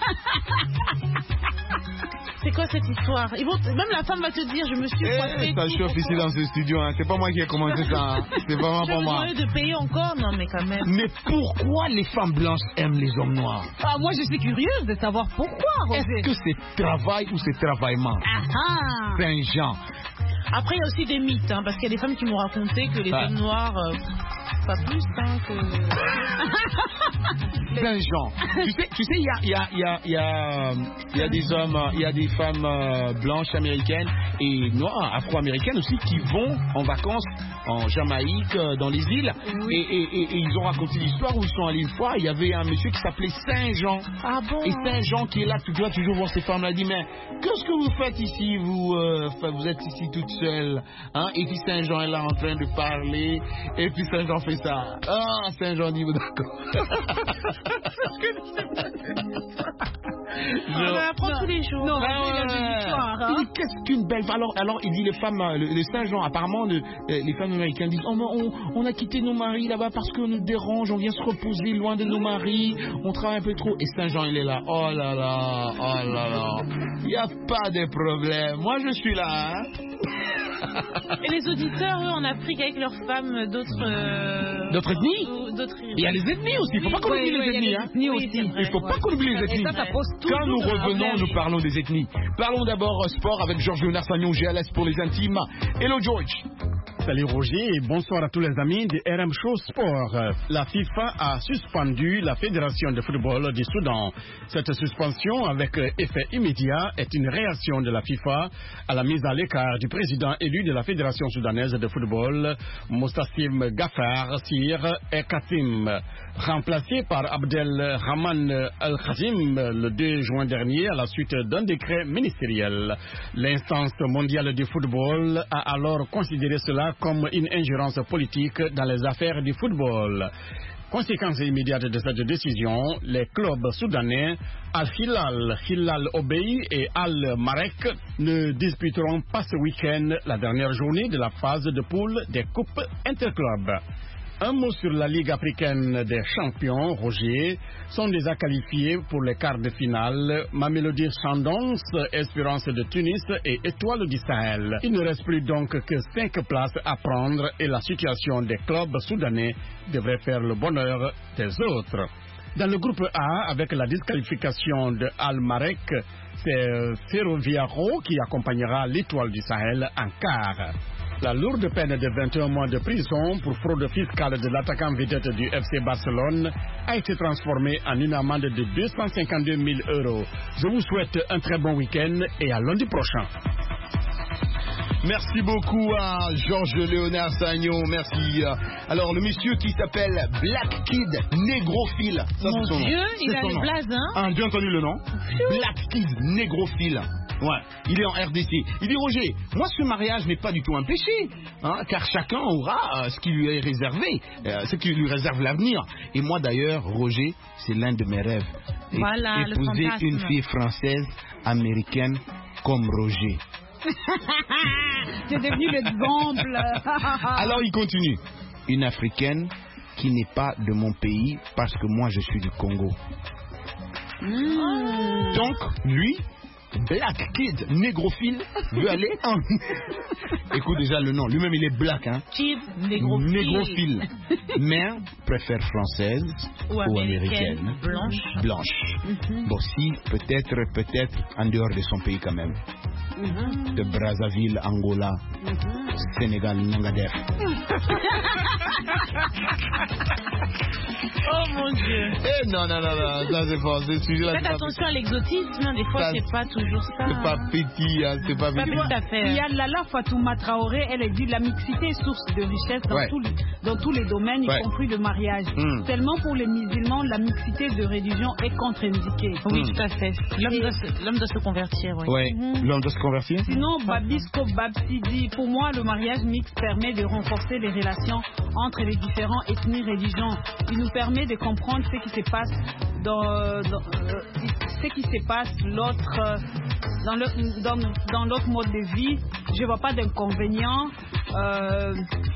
C'est quoi cette histoire? Ils vont, même la femme va te dire, je me suis Eh, coiffée. ça tout, chauffe ici dans ce studio, hein. C'est pas moi qui ai commencé ça, hein. C'est vraiment J'ai pas moi. besoin de payer encore? Non, mais quand même. Mais pourquoi les femmes blanches aiment les hommes noirs? Ah, moi, je suis curieuse de savoir pourquoi, Roger. Est-ce que c'est travail ou c'est travaillement? Ah ah. Saint-Jean. Après, il y a aussi des mythes, hein, parce qu'il y a des femmes qui m'ont raconté que les Ah. hommes noirs, euh, pas plus, hein, que... Saint-Jean. Tu sais, tu sais, il y a, il y a, il y a, il y a, il y a des hommes, il y a des femmes euh, blanches américaines et noires, afro-américaines aussi, qui vont en vacances en Jamaïque, euh, dans les îles, et, et, et, et ils ont raconté l'histoire où ils sont allés une fois. Il y avait un monsieur qui s'appelait Saint-Jean. Ah bon? Et Saint-Jean qui est là, tu dois toujours voir ces femmes-là, dit mais qu'est-ce que vous faites ici, vous, euh, enfin, vous êtes ici toute seule, hein? Et puis Saint-Jean est là en train de parler, et puis Saint-Jean fait ça. Ah, Saint-Jean dit d'accord. On en apprend tous les jours. Non, Ah il y a des histoires, hein. Il dit, qu'est-ce qu'une belle. Alors, alors, il dit les femmes, euh, le, le Saint-Jean, apparemment, le- euh, les femmes américaines disent oh, mais on, on a quitté nos maris là-bas parce qu'on nous dérange, on vient se reposer loin de nos maris, on travaille un peu trop. Et Saint-Jean, il est là. Oh là là, oh là là. Il n'y a pas de problème. Moi, je suis là. Hein? Et les auditeurs, eux, en Afrique, avec leurs femmes d'autres... euh, D'autres ethnies? ou- d'autres- Il y a les ethnies aussi. Il ne faut pas qu'on Oui, oublie oui, les il y a ethnies. les Hein? ethnies aussi. Il ne faut pas qu'on oublie les Et ethnies. ça, ça pose toujours Quand nous un revenons, problème. nous parlons des ethnies. Parlons d'abord sport avec Georges Léonard Sagnon, G L S pour les intimes. Hello George. Salut Roger et bonsoir à tous les amis de R M Show Sport. La FIFA a suspendu la Fédération de football du Soudan. Cette suspension avec effet immédiat est une réaction de la FIFA à la mise à l'écart du président élu de la Fédération soudanaise de football, Moustassim Gafar Sir Ekatim, remplacé par Abdel Rahman Al-Khazim le deux juin dernier à la suite d'un décret ministériel. L'instance mondiale du football a alors considéré cela comme une ingérence politique dans les affaires du football. Conséquence immédiate de cette décision, les clubs soudanais Al-Hilal, Hilal Obey et Al-Marek ne disputeront pas ce week-end la dernière journée de la phase de poule des coupes interclubs. Un mot sur la Ligue africaine des champions, Roger, sont déjà qualifiés pour les quarts de finale Mamelodi Sundowns, Espérance de Tunis et Étoile du Sahel. Il ne reste plus donc que cinq places à prendre et la situation des clubs soudanais devrait faire le bonheur des autres. Dans le groupe A, avec la disqualification de Al-Marek, c'est Ferroviaro qui accompagnera l'Étoile du Sahel en quart. La lourde peine de vingt et un mois de prison pour fraude fiscale de l'attaquant vedette du F C Barcelone a été transformée en une amende de deux cent cinquante-deux mille euros. Je vous souhaite un très bon week-end et à lundi prochain. Merci beaucoup à Georges Léonard Sagnon, merci. Alors le monsieur qui s'appelle Black Kid Négrophile. Ça, Mon c'est son Dieu, nom. il C'est a son les nom. blazes, hein. Ah, bien entendu le nom. Black Kid Négrophile. Ouais, il est en R D C. Il dit Roger, moi ce mariage n'est pas du tout un péché, hein, car chacun aura euh, ce qui lui est réservé, euh, ce qui lui réserve l'avenir. Et moi d'ailleurs, Roger, c'est l'un de mes rêves. É- Voilà, le épouser fantasme. une fille française, américaine, comme Roger. C'est devenu l'exemple. Alors il continue. Une africaine qui n'est pas de mon pays parce que moi je suis du Congo. Mmh. Donc lui, Black Kid Négrophile, veut aller en... Écoute déjà le nom, lui-même il est black, hein. Kid Négrophile. Négrophile. Mais préfère française Ou ou américaine, américaine. blanche. Blanche. Mhm. Bon, si, peut-être, peut-être en dehors de son pays quand même. Mhm. De Brazzaville, Angola, Sénégal, Nangadef. Oh mon Dieu. Eh non, non, non, non, ça c'est fort. Ce sujet-là, Faites c'est pas- attention à l'exotisme, hein, des fois Ça, c'est pas toujours ça. c'est pas petit, hein, c'est pas Pas petit. tout à fait. Il y a Lala Fatouma Traoré, elle est dit la mixité est source de richesse dans, Ouais. tous, les, dans tous les domaines, y Ouais. compris le mariage. Mm. Seulement pour les musulmans, la mixité de religion est contre-indiquée. Oui, Mm. tout à fait. L'homme doit, se- l'homme doit se convertir. Oui. Ouais, Mhm. l'homme doit se convertir. Sinon, Babisco Babsi dit, pour moi, le mariage mixte permet de renforcer les relations entre les différents ethnies religions. Il nous permet de comprendre ce qui se passe dans, dans, euh, ce qui se passe l'autre euh, dans le dans, dans l'autre mode de vie. Je vois pas d'inconvénient euh,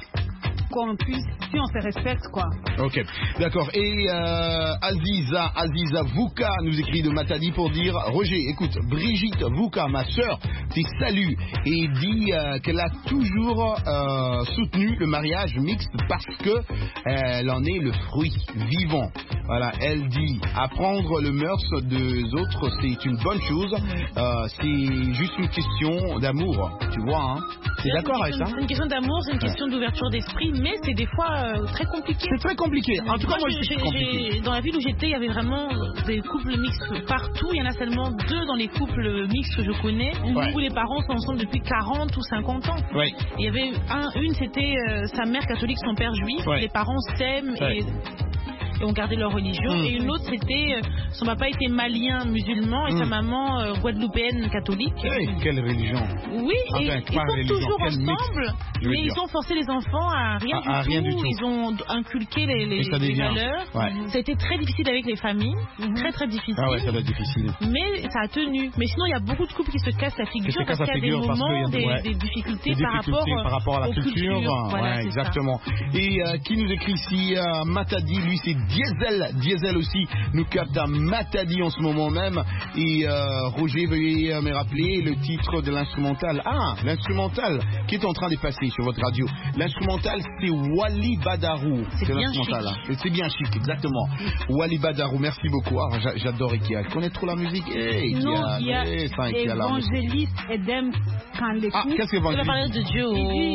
qu'on puisse, si on se respecte, quoi. Ok, d'accord. Et euh, Aziza, Aziza Vouka nous écrit de Matadi pour dire Roger, écoute, Brigitte Vouka, ma sœur, te salue et dit euh, qu'elle a toujours euh, soutenu le mariage mixte parce que euh, elle en est le fruit vivant. Voilà, elle dit apprendre le mœurs des autres, c'est une bonne chose. Euh, c'est juste une question d'amour, tu vois. Hein. T'es d'accord avec ça? C'est une question d'amour, c'est une question d'ouverture d'esprit, mais c'est des fois euh, très compliqué. C'est très compliqué. En tout cas, moi, j'ai- je j'ai- compliqué. j'ai- dans la ville où j'étais, il y avait vraiment des couples mixtes partout. Il y en a seulement deux dans les couples mixtes que je connais, Ouais. où les parents sont ensemble depuis quarante ou cinquante ans. Ouais. Il y avait un, une, c'était euh, sa mère catholique, son père juif. Ouais. Les parents s'aiment Ouais. et, et ont gardé leur religion. Mm. Et une autre, c'était euh, son papa était malien musulman et Mm. sa maman euh, guadeloupéenne catholique. Hey, quelle religion? Oui, Enfin, et pas ils sont religion, toujours quel mix, ensemble, je veux mais dire. ils ont forcé les enfants à rien, À- du, à tout. rien du tout. Ils ont inculqué les, les, Et ça les devient- valeurs. ouais. Ça a été très difficile avec les familles, très très difficile. Ah ouais, ça doit être difficile. Mais ça a tenu. Mais sinon, il y a beaucoup de couples qui se cassent la figure Qui se parce cassent la qu'il y a des figure parce moments, qu'il y a des, des- ouais. des difficultés, Des par, rapport, difficultés par rapport à la aux culture. cultures. Voilà, Ouais, c'est ça. exactement. Et euh, qui nous écrit ici euh, Matadi, lui c'est Diesel. Diesel aussi nous capte à Matadi en ce moment même. Et euh, Roger, veuillez euh, me rappeler le titre de l'instrumental. Ah, l'instrumental qui est en train de passer sur votre radio. L'instrumental c'est Wally Badarou. C'est bien l'instrumental. chic. hein. Et c'est bien chic, exactement. Wally Badarou, merci beaucoup. Ah, j'a- j'adore Ikea. Je connais trop la musique. Eh, Ikea, Non, il y a eh, enfin, Ikea, la musique. évangéliste Edem Kanlekou. Ah, qu'est-ce que On va Évangéliste parler de Dieu Il au... dit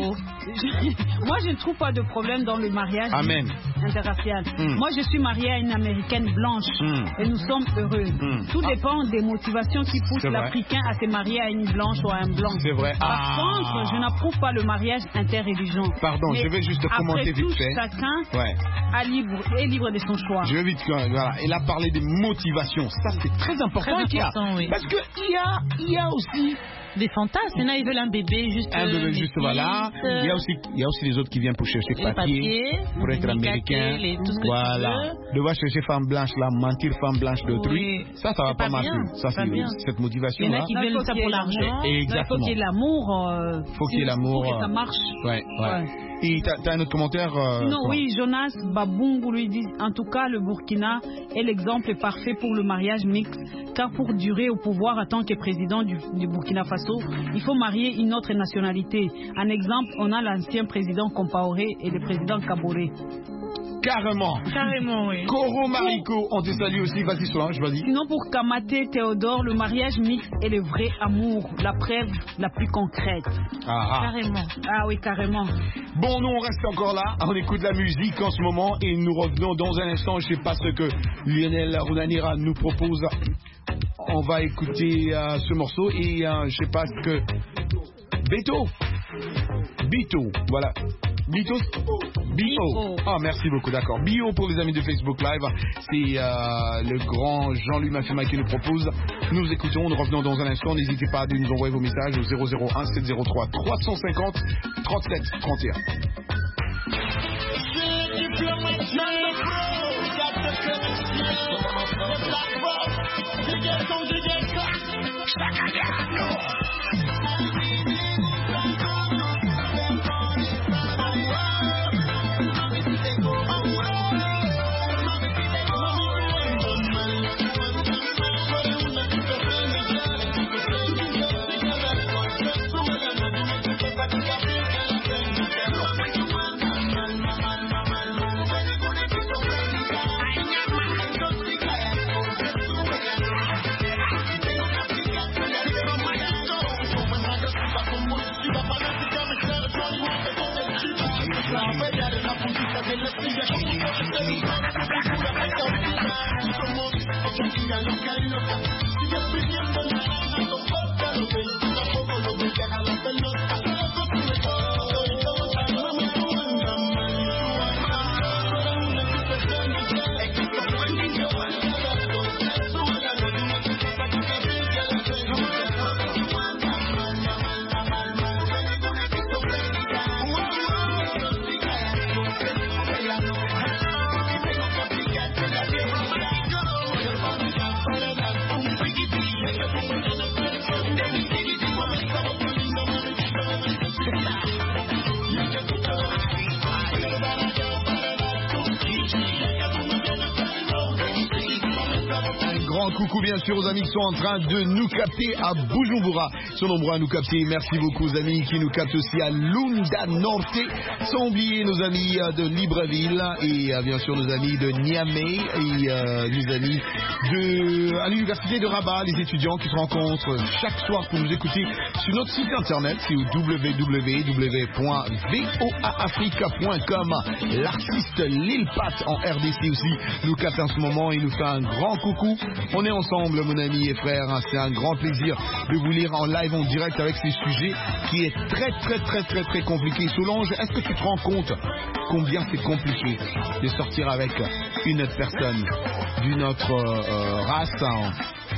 je, moi, je ne trouve pas de problème dans le mariage Amen. interracial. Mm. Moi, je suis mariée à une Américaine blanche mm. et nous sommes heureux. Mm. Tout ah. dépend des motivations qui poussent l'Africain à se marier à une blanche ou à un blanc. C'est vrai. Par ah. contre, je n'approuve pas le mariage interreligion. Pardon, mais je vais juste commenter tout, vite fait. Chacun ouais. a libre, est libre de son choix. Je vais vite, voilà. Et là, parler des motivations, ça c'est très important. Très important, oui. Parce qu'il y a, il y a aussi des fantasmes. Il y en a, ils veulent un bébé juste. Un bébé juste, voilà. Euh... Il y a aussi, il y a aussi les autres qui viennent pour chercher papier, papiers, pour être américain. Les, tout ce que voilà. Devoir chercher femme blanche, là, mentir femme blanche d'autrui. Oui. Ça, ça va pas, pas marcher. Ça, c'est cette motivation. Il y en a qui veulent ça pour l'argent. Exactement. Il faut qu'il y ait l'amour. Euh, faut qu'il y ait l'amour. Faut que ça marche. Ouais, ouais. ouais. Et t'as as un autre commentaire euh, Non, oui, Jonas Babungu lui dit en tout cas, le Burkina est l'exemple parfait pour le mariage mixte, car pour durer au pouvoir en tant que président du, du Burkina Faso, il faut marier une autre nationalité. En exemple, on a l'ancien président Compaoré et le président Kaboré. Carrément. Carrément, oui. Koro Mariko, on te salue aussi. Vas-y, Solange, vas-y. Sinon, pour Kamaté Théodore, le mariage mixte est le vrai amour, la preuve la plus concrète. Ah, ah. Carrément. Ah oui, carrément. Bon, nous, on reste encore là. On écoute la musique en ce moment et nous revenons dans un instant. Je ne sais pas ce que Lionel Runanira nous propose. On va écouter euh, ce morceau et euh, je ne sais pas ce que... Beto. Bito, voilà. Bito Bio. Ah, merci beaucoup, d'accord. Bio pour les amis de Facebook Live. C'est euh, le grand Jean-Louis Mafema qui nous propose. Nous écoutons, nous revenons dans un instant. N'hésitez pas à nous envoyer vos messages au zéro zéro un sept zéro trois trois cent cinquante trente-sept trente et un. Coucou bien sûr aux amis qui sont en train de nous capter à Bujumbura. Ils sont nombreux à nous capter. Merci beaucoup aux amis qui nous captent aussi à Lunda Norte. Sans oublier nos amis de Libreville et euh, bien sûr nos amis de Niamey et euh, nos amis de, à l'université de Rabat, les étudiants qui se rencontrent chaque soir pour nous écouter sur notre site internet, c'est w w w point voa africa point com. L'artiste Lil Pat en R D C aussi nous capte en ce moment et nous fait un grand coucou. On est ensemble, mon ami et frère. C'est un grand plaisir de vous lire en live, en direct avec ces sujets qui est très, très, très, très, très compliqué. Solange, est-ce que tu te rends compte combien c'est compliqué de sortir avec une autre personne d'une autre euh, race hein?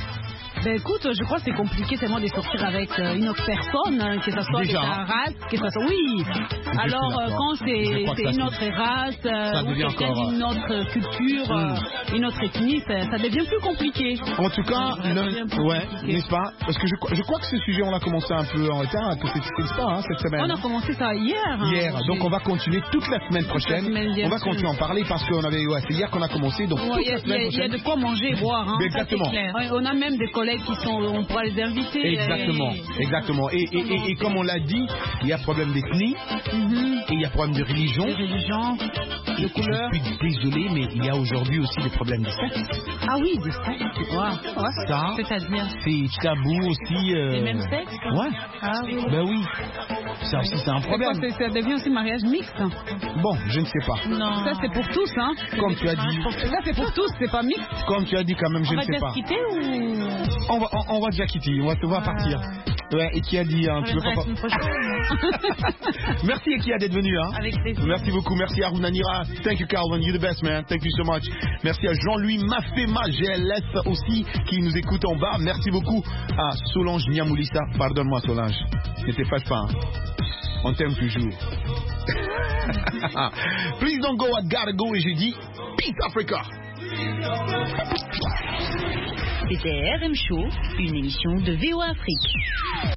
Ben écoute, je crois que c'est compliqué tellement de sortir avec euh, une autre personne, hein, que ce soit de ta race, que ce soit... Oui. Je Alors euh, quand c'est une autre race, euh, ou quelqu'un encore... d'une autre culture, mm. euh, une autre ethnie, ça, ça devient plus compliqué. En tout cas, ne... ouais, n'est-ce pas? Parce que je, je crois que ce sujet, on l'a commencé un peu en retard, que c'est pas hein, cette semaine. On a commencé ça hier. Hier, hein, donc on va continuer toute la semaine prochaine. La semaine, on va continuer à en parler parce qu'on avait... Ouais, c'est hier qu'on a commencé, donc ouais, toute y a, la semaine y a, prochaine. Il y a de quoi manger et boire. Hein, exactement. Ça, on a même des collègues collègues qui sont, on pourra les inviter. Exactement, et... exactement. Et, et, et, et comme on l'a dit, il y a problème d'ethnie, mm-hmm. et il y a problème de religion. De religion, de couleur. Je suis désolé, mais il y a aujourd'hui aussi des problèmes de sexe. Ah oui, de sexe. Ouais. Ouais. Ça, c'est-à-dire c'est tabou aussi. Euh... Les mêmes sexes. Ouais. Ah oui. Ben oui. Ça aussi, c'est un problème. C'est quoi, ça devient aussi mariage mixte. Bon, je ne sais pas. Non. Ça, c'est pour tous, hein. Comme tu as dit. Ça, c'est pour tous, c'est pas mixte. Comme tu as dit, quand même, je on ne sais pas. On va déjà quitter ou on va, on, on va déjà quitter. On va, on va ah. partir. Ouais, et qui a dit, hein, tu veux pas. Merci et qui a d'être venu, hein. Avec plaisir. Merci beaucoup. Merci à Runanira. Thank you, Calvin. You're the best, man. Thank you so much. Merci à Jean-Louis Mafema, G L S aussi, qui nous écoute en bas. Merci beaucoup à Solange Niamoulissa. Pardonne-moi, Solange. Ne t'efface pas. Hein. On t'aime toujours. Please don't go, I gotta go. Et j'ai dit, Peace Africa. C'était R M Show, une émission de V O A Afrique.